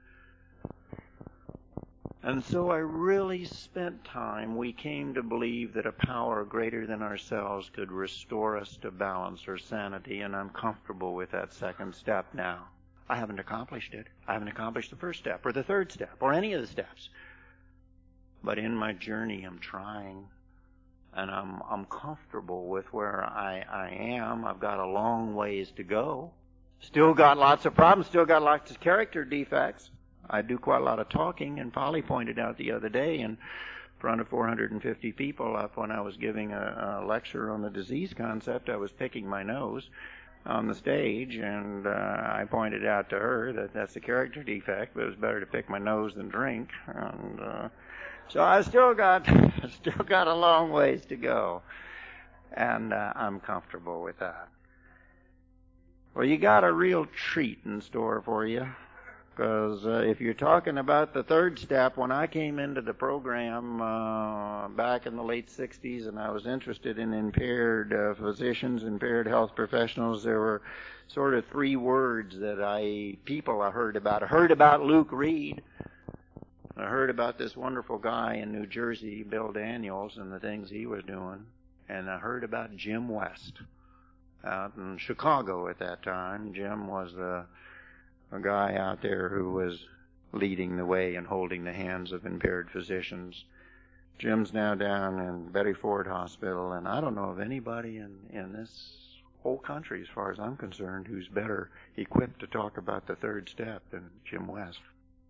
And so I really spent time. We came to believe that a power greater than ourselves could restore us to balance or sanity, and I'm comfortable with that second step now. I haven't accomplished it. I haven't accomplished the first step or the third step or any of the steps. But in my journey, I'm trying. And I'm comfortable with where I am. I've got a long ways to go. Still got lots of problems. Still got lots of character defects. I do quite a lot of talking, and Polly pointed out the other day in front of 450 people up when I was giving a lecture on the disease concept, I was picking my nose on the stage, and I pointed out to her that that's a character defect, but it was better to pick my nose than drink. And so I still got a long ways to go, and I'm comfortable with that. Well, you got a real treat in store for you, because if you're talking about the third step, when I came into the program back in the late 60s, and I was interested in impaired physicians, impaired health professionals, there were sort of three words that I heard about. I heard about Luke Reed. I heard about this wonderful guy in New Jersey, Bill Daniels, and the things he was doing. And I heard about Jim West out in Chicago at that time. Jim was a guy out there who was leading the way and holding the hands of impaired physicians. Jim's now down in Betty Ford Hospital, and I don't know of anybody in this whole country, as far as I'm concerned, who's better equipped to talk about the third step than Jim West.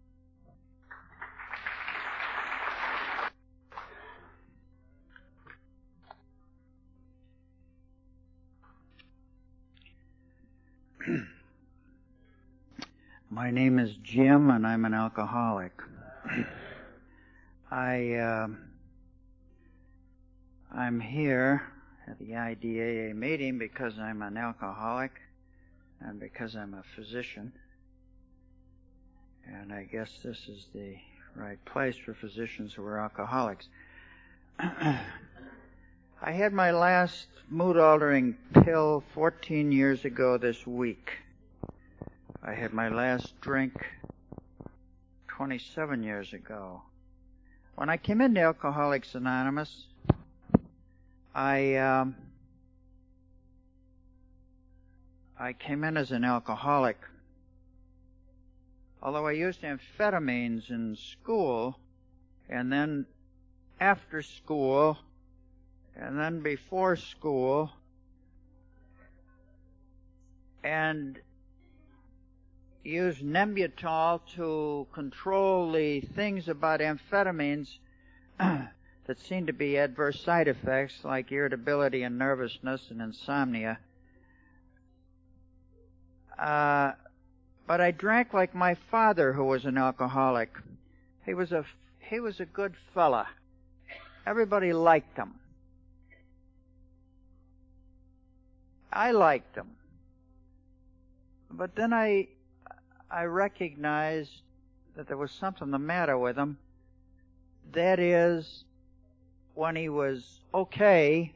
My name is Jim, and I'm an alcoholic. I'm here at the IDAA meeting because I'm an alcoholic and because I'm a physician. And I guess this is the right place for physicians who are alcoholics. I had my last mood-altering pill 14 years ago this week. I had my last drink 27 years ago. When I came into Alcoholics Anonymous, I came in as an alcoholic. Although I used amphetamines in school, and then after school, and then before school, and used Nembutal to control the things about amphetamines that seemed to be adverse side effects, like irritability and nervousness and insomnia. But I drank like my father, who was an alcoholic. He was a good fella. Everybody liked him. I liked him. But then I recognized that there was something the matter with him. That is, when he was okay,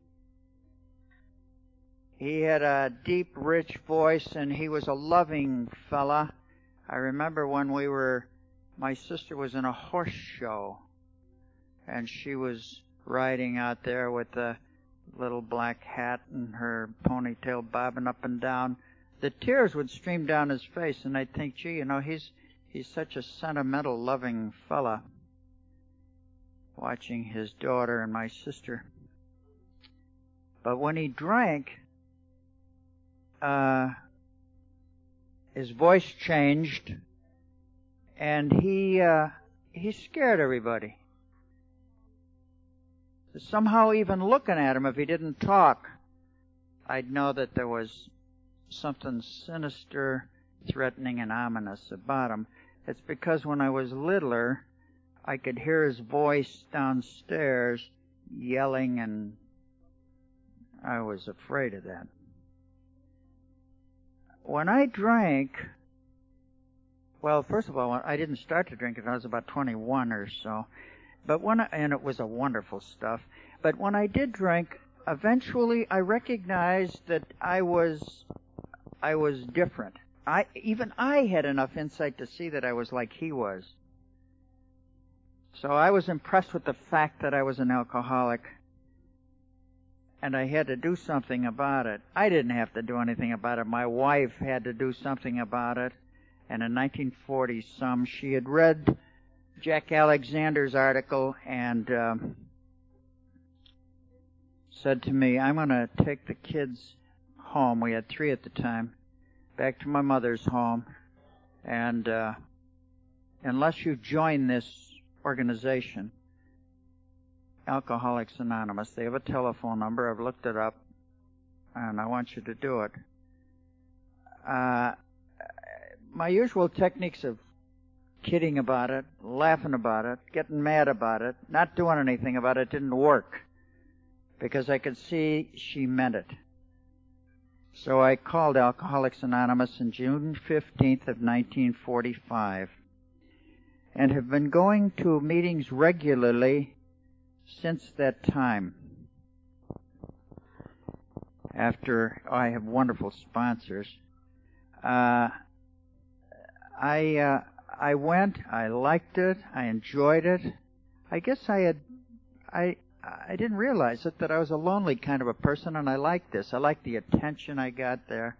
he had a deep, rich voice, and he was a loving fella. I remember when my sister was in a horse show, and she was riding out there with the little black hat and her ponytail bobbing up and down. The tears would stream down his face, and I'd think, gee, he's He's such a sentimental, loving fella, watching his daughter and my sister. But when he drank, his voice changed, and he scared everybody. Somehow, even looking at him, if he didn't talk, I'd know that there was something sinister, threatening, and ominous about him. It's because when I was littler, I could hear his voice downstairs yelling, and I was afraid of that. When I drank, well, first of all, I didn't start to drink it. I was about 21 or so. But and it was a wonderful stuff. But when I did drink, eventually I recognized that I was different. Even I had enough insight to see that I was like he was. So I was impressed with the fact that I was an alcoholic, and I had to do something about it. I didn't have to do anything about it. My wife had to do something about it. And in 1940-some, she had read Jack Alexander's article and said to me, I'm going to take the kids home. We had 3 at the time, back to my mother's home. And unless you join this organization, Alcoholics Anonymous, they have a telephone number. I've looked it up, and I want you to do it. My usual techniques of kidding about it, laughing about it, getting mad about it, not doing anything about it didn't work, because I could see she meant it. So I called Alcoholics Anonymous on June 15th of 1945 and have been going to meetings regularly since that time. After I have wonderful sponsors, I went, I liked it, I enjoyed it. I guess I didn't realize it, that I was a lonely kind of a person, and I liked this. I liked the attention I got there.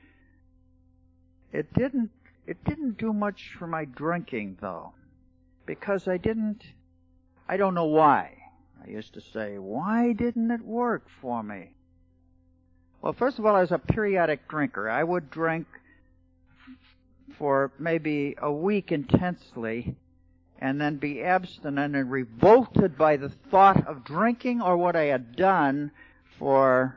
It didn't do much for my drinking, though, because I don't know why. I used to say, why didn't it work for me? Well, first of all, I was a periodic drinker. I would drink for maybe a week intensely and then be abstinent and revolted by the thought of drinking or what I had done for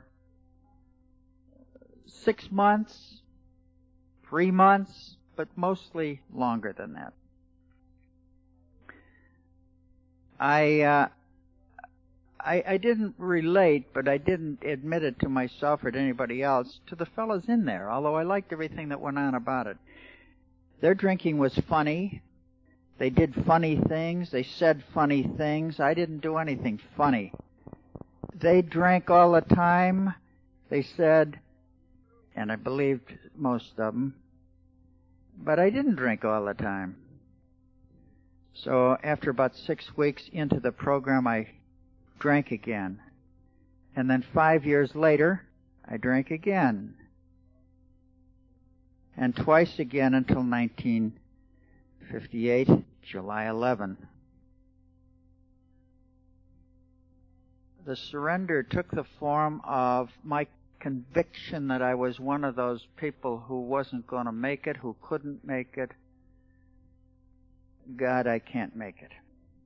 6 months, 3 months, but mostly longer than that. I didn't relate, but I didn't admit it to myself or to anybody else, to the fellows in there, although I liked everything that went on about it. Their drinking was funny. They did funny things. They said funny things. I didn't do anything funny. They drank all the time. They said, and I believed most of them, but I didn't drink all the time. So after about 6 weeks into the program, I drank again. And then 5 years later, I drank again. And twice again until 1958, July 11. The surrender took the form of my conviction that I was one of those people who wasn't going to make it, who couldn't make it. God, I can't make it.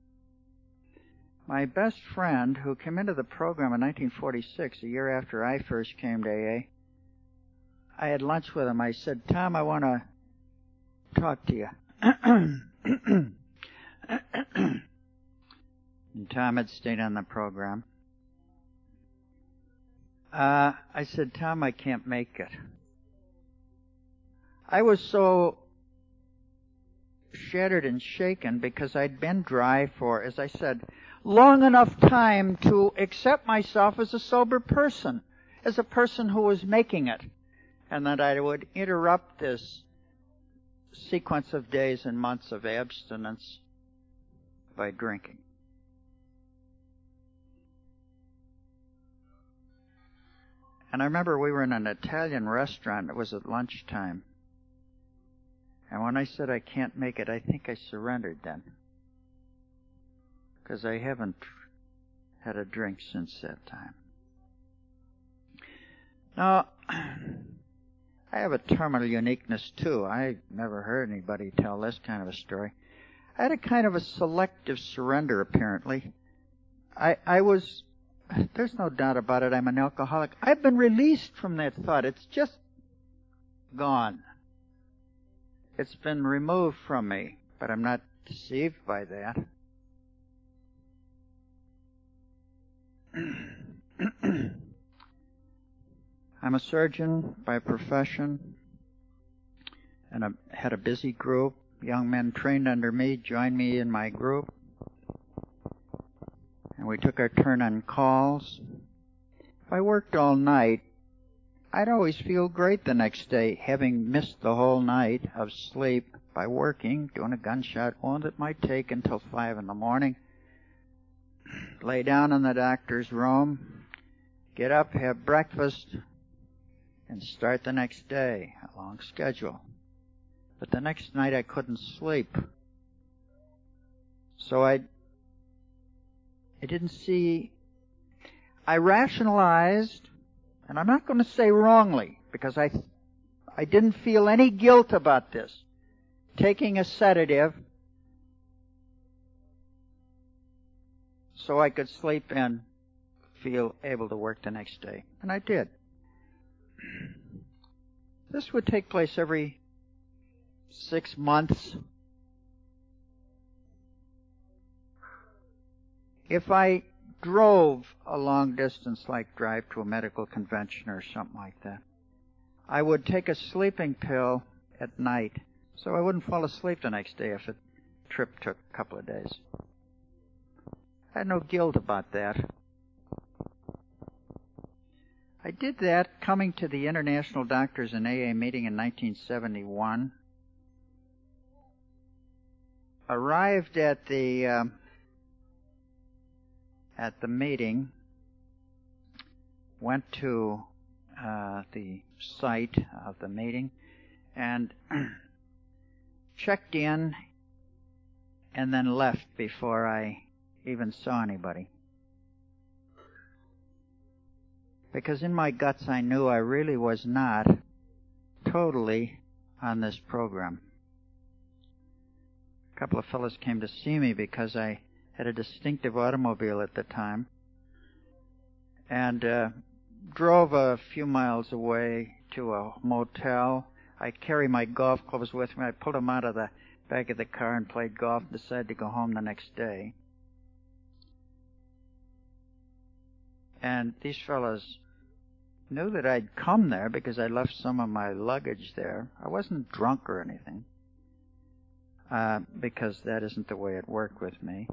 My best friend, who came into the program in 1946, a year after I first came to AA, I had lunch with him. I said, Tom, I want to talk to you. And Tom had stayed on the program. I said, Tom, I can't make it. I was so shattered and shaken because I'd been dry for, as I said, long enough time to accept myself as a sober person, as a person who was making it, and that I would interrupt this sequence of days and months of abstinence by drinking. And I remember we were in an Italian restaurant. It was at lunchtime. And when I said I can't make it, I think I surrendered then. Because I haven't had a drink since that time. Now, I have a terminal uniqueness too. I never heard anybody tell this kind of a story. I had a kind of a selective surrender, apparently. I was, there's no doubt about it, I'm an alcoholic. I've been released from that thought. It's just gone. It's been removed from me, but I'm not deceived by that. I'm a surgeon by profession, and I had a busy group. Young men trained under me joined me in my group, and we took our turn on calls. If I worked all night, I'd always feel great the next day, having missed the whole night of sleep by working, doing a gunshot wound that might take until 5 in the morning. Lay down in the doctor's room, get up, have breakfast, and start the next day, a long schedule. But the next night I couldn't sleep. So I didn't see, I rationalized, and I'm not going to say wrongly, because I didn't feel any guilt about this, taking a sedative so I could sleep and feel able to work the next day. And I did. This would take place every 6 months. If I drove a long distance, like drive to a medical convention or something like that, I would take a sleeping pill at night so I wouldn't fall asleep the next day if the trip took a couple of days. I had no guilt about that. I did that coming to the International Doctors in AA meeting in 1971. Arrived at the meeting, went to the site of the meeting, and checked in, and then left before I even saw anybody. Because in my guts I knew I really was not totally on this program. A couple of fellows came to see me because I had a distinctive automobile at the time, and drove a few miles away to a motel. I carry my golf clubs with me. I pulled them out of the back of the car and played golf and decided to go home the next day. And these fellows knew that I'd come there because I left some of my luggage there. I wasn't drunk or anything, because that isn't the way it worked with me.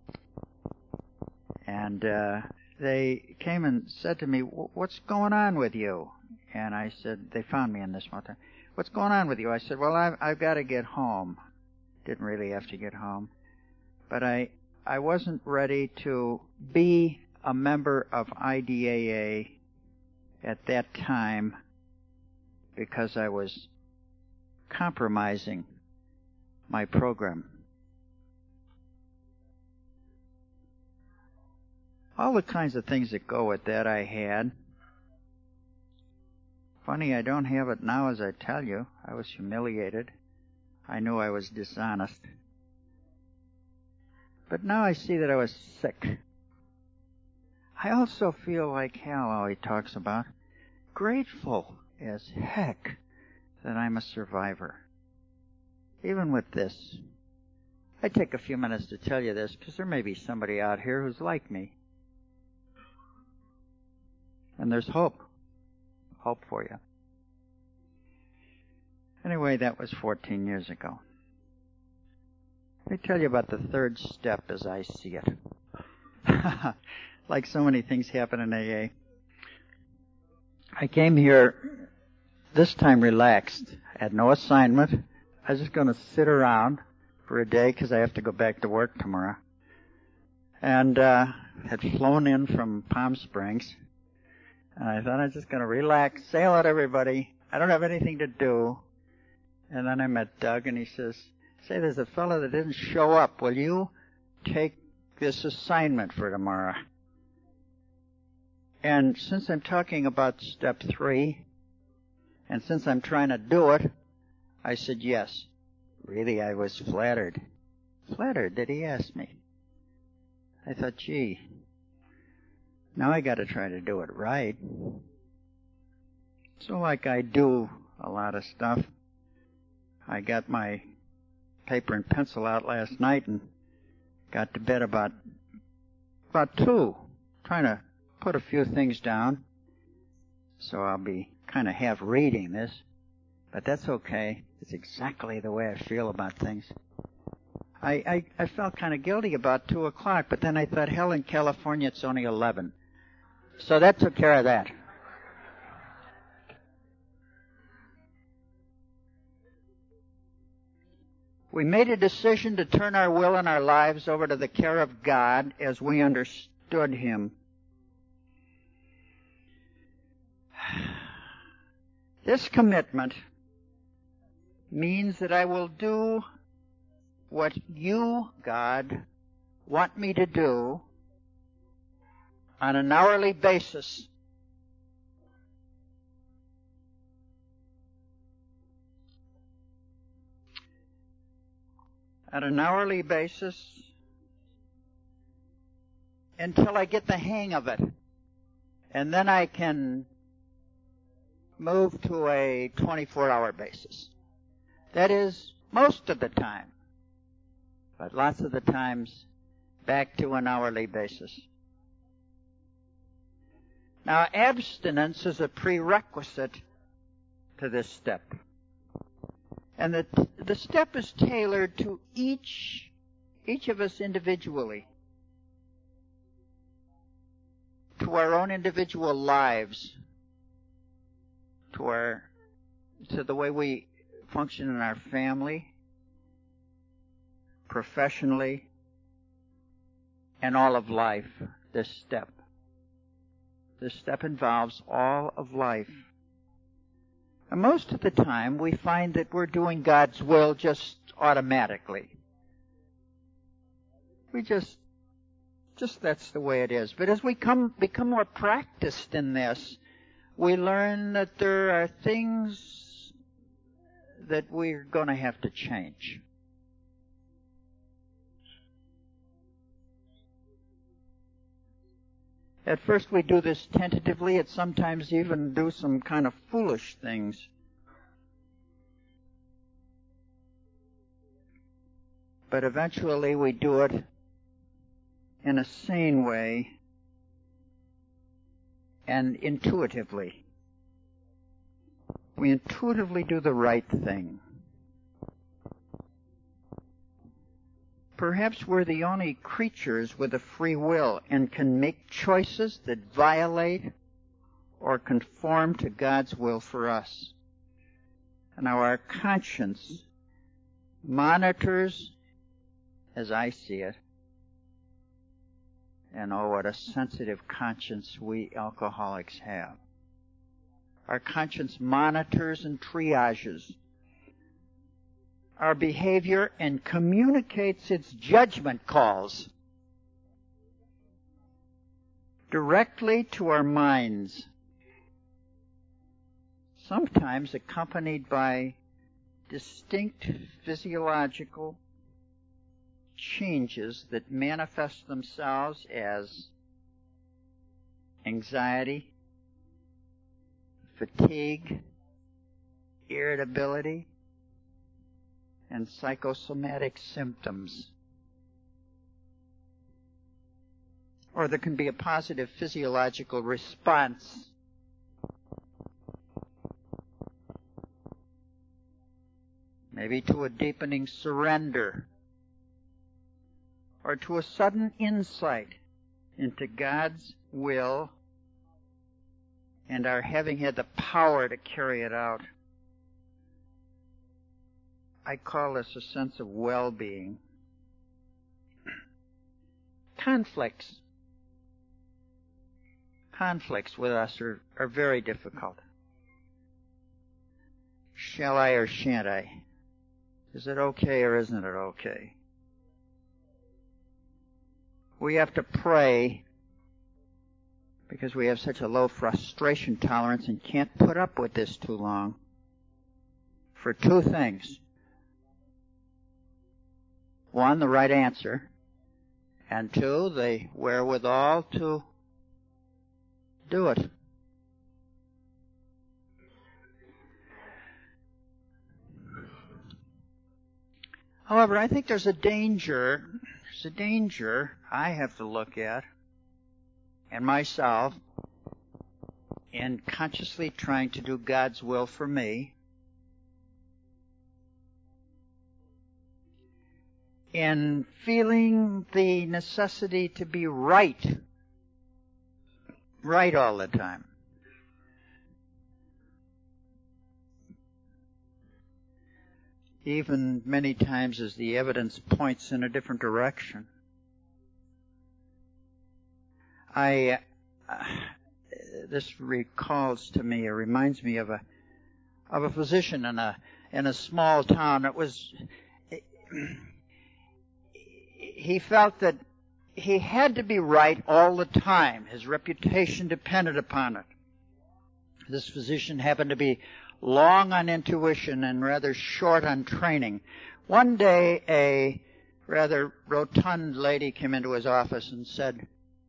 And they came and said to me, "What's going on with you?" And I said, they found me in this motel. "What's going on with you?" I said, "Well, I've got to get home." Didn't really have to get home. But I wasn't ready to be a member of IDAA at that time because I was compromising my program. All the kinds of things that go with that I had. Funny, I don't have it now as I tell you. I was humiliated. I knew I was dishonest. But now I see that I was sick. I also feel like Hal always talks about, grateful as heck that I'm a survivor. Even with this. I take a few minutes to tell you this because there may be somebody out here who's like me. And there's hope. Hope for you. Anyway, that was 14 years ago. Let me tell you about the third step as I see it. Like so many things happen in AA. I came here this time relaxed. I had no assignment. I was just going to sit around for a day because I have to go back to work tomorrow. And had flown in from Palm Springs. And I thought I was just going to relax, say hello to everybody. I don't have anything to do. And then I met Doug, and he says, say, there's a fellow that didn't show up. Will you take this assignment for tomorrow? And since I'm talking about step 3, and since I'm trying to do it, I said yes. Really, I was flattered. Flattered that he asked me. I thought, gee, now I got to try to do it right. So like I do a lot of stuff, I got my paper and pencil out last night and got to bed about 2, trying to put a few things down. So I'll be kind of half reading this, but that's okay. It's exactly the way I feel about things. I felt kind of guilty about 2 o'clock, but then I thought, hell, in California it's only 11. So that took care of that. We made a decision to turn our will and our lives over to the care of God as we understood Him. This commitment means that I will do what you, God, want me to do on an hourly basis. At an hourly basis until I get the hang of it. And then I can move to a 24-hour basis. That is, most of the time. But lots of the times, back to an hourly basis. Now, abstinence is a prerequisite to this step. And the step is tailored to each of us individually, to our own individual lives, to the way we function in our family, professionally, and all of life, this step. This step involves all of life. And most of the time, we find that we're doing God's will just automatically. We just that's the way it is. But as we become more practiced in this, we learn that there are things that we're going to have to change. At first we do this tentatively, and sometimes even do some kind of foolish things. But eventually we do it in a sane way and intuitively. We intuitively do the right thing. Perhaps we're the only creatures with a free will and can make choices that violate or conform to God's will for us. And now our conscience monitors, as I see it, and oh, what a sensitive conscience we alcoholics have. Our conscience monitors and triages our behavior and communicates its judgment calls directly to our minds, sometimes accompanied by distinct physiological changes that manifest themselves as anxiety, fatigue, irritability, and psychosomatic symptoms. Or there can be a positive physiological response. Maybe to a deepening surrender, or to a sudden insight into God's will and our having had the power to carry it out. I call this a sense of well-being. Conflicts with us are very difficult. Shall I or shan't I? Is it okay or isn't it okay? We have to pray because we have such a low frustration tolerance and can't put up with this too long for two things. One, the right answer, and two, the wherewithal to do it. However, I think there's a danger I have to look at in myself in consciously trying to do God's will for me, in feeling the necessity to be right all the time. Even many times as the evidence points in a different direction. This reminds me of a physician in a small town. He felt that he had to be right all the time. His reputation depended upon it. This physician happened to be long on intuition and rather short on training. One day, a rather rotund lady came into his office and said,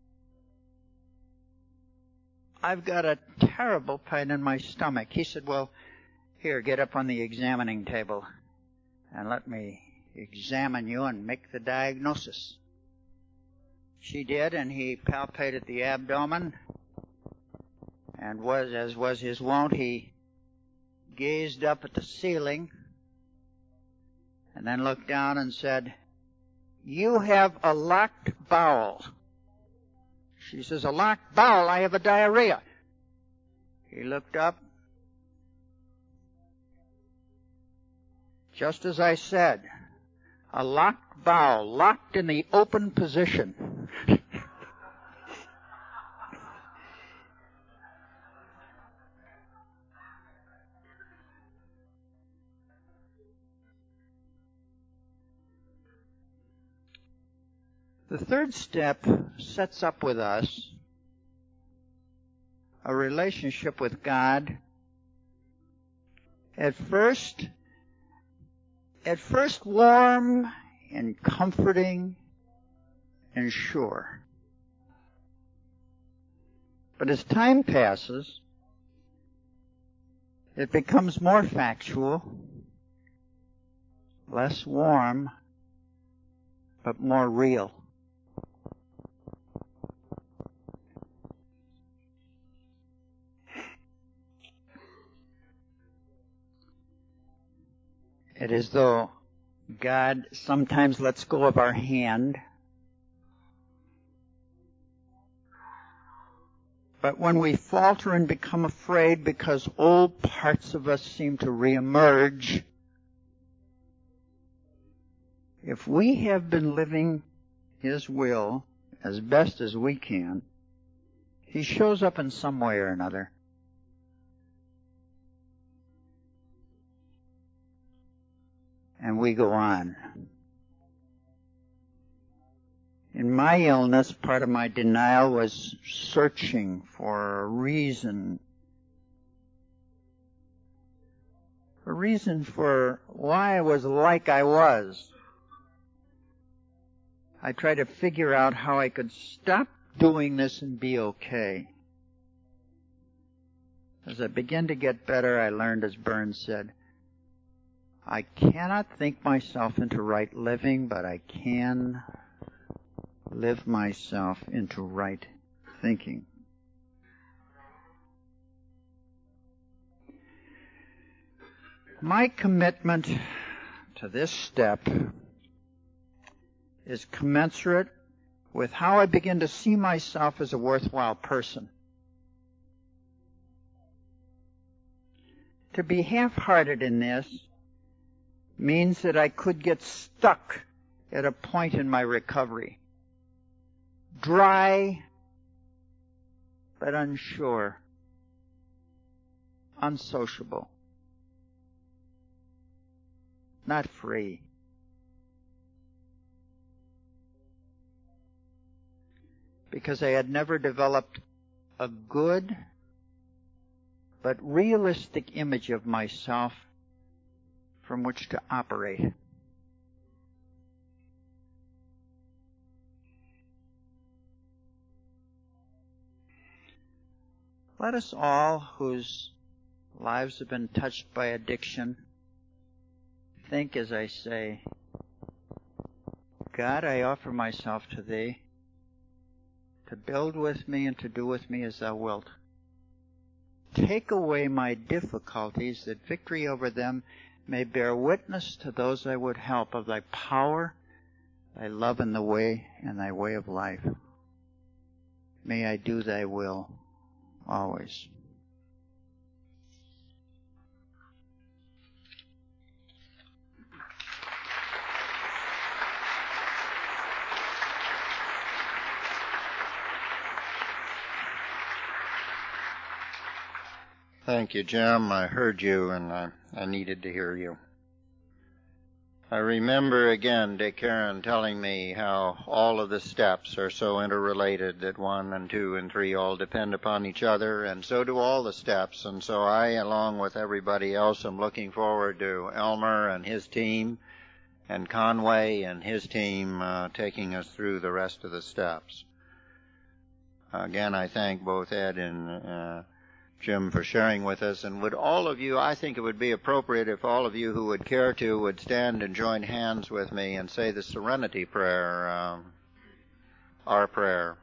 "I've got a terrible pain in my stomach." He said, "Well, here, get up on the examining table and let me examine you and make the diagnosis." She did, and he palpated the abdomen, and as was his wont, he gazed up at the ceiling and then looked down and said, "You have a locked bowel." She says, "A locked bowel? I have a diarrhea." He looked up. "Just as I said, a locked bowel, locked in the open position." The third step sets up with us a relationship with God. At first warm and comforting and sure. But as time passes, it becomes more factual, less warm, but more real. It is though God sometimes lets go of our hand. But when we falter and become afraid because old parts of us seem to reemerge, if we have been living His will as best as we can, He shows up in some way or another. And we go on. In my illness, part of my denial was searching for a reason for why I was like I was. I tried to figure out how I could stop doing this and be okay. As I began to get better, I learned, as Burns said, I cannot think myself into right living, but I can live myself into right thinking. My commitment to this step is commensurate with how I begin to see myself as a worthwhile person. To be half-hearted in this means that I could get stuck at a point in my recovery. Dry, but unsure. Unsociable. not free. Because I had never developed a good but realistic image of myself from which to operate. Let us all whose lives have been touched by addiction think as I say, God, I offer myself to Thee to build with me and to do with me as Thou wilt. Take away my difficulties, that victory over them may bear witness to those I would help of Thy power, Thy love, and Thy way of life. May I do Thy will always. Thank you, Jim. I heard you, and I needed to hear you. I remember again Dick Heron telling me how all of the steps are so interrelated that 1 and 2 and 3 all depend upon each other, and so do all the steps. And so I, along with everybody else, am looking forward to Elmer and his team and Conway and his team taking us through the rest of the steps. Again, I thank both Ed and Jim for sharing with us, and would all of you, I think it would be appropriate if all of you who would care to would stand and join hands with me and say the Serenity Prayer, our prayer.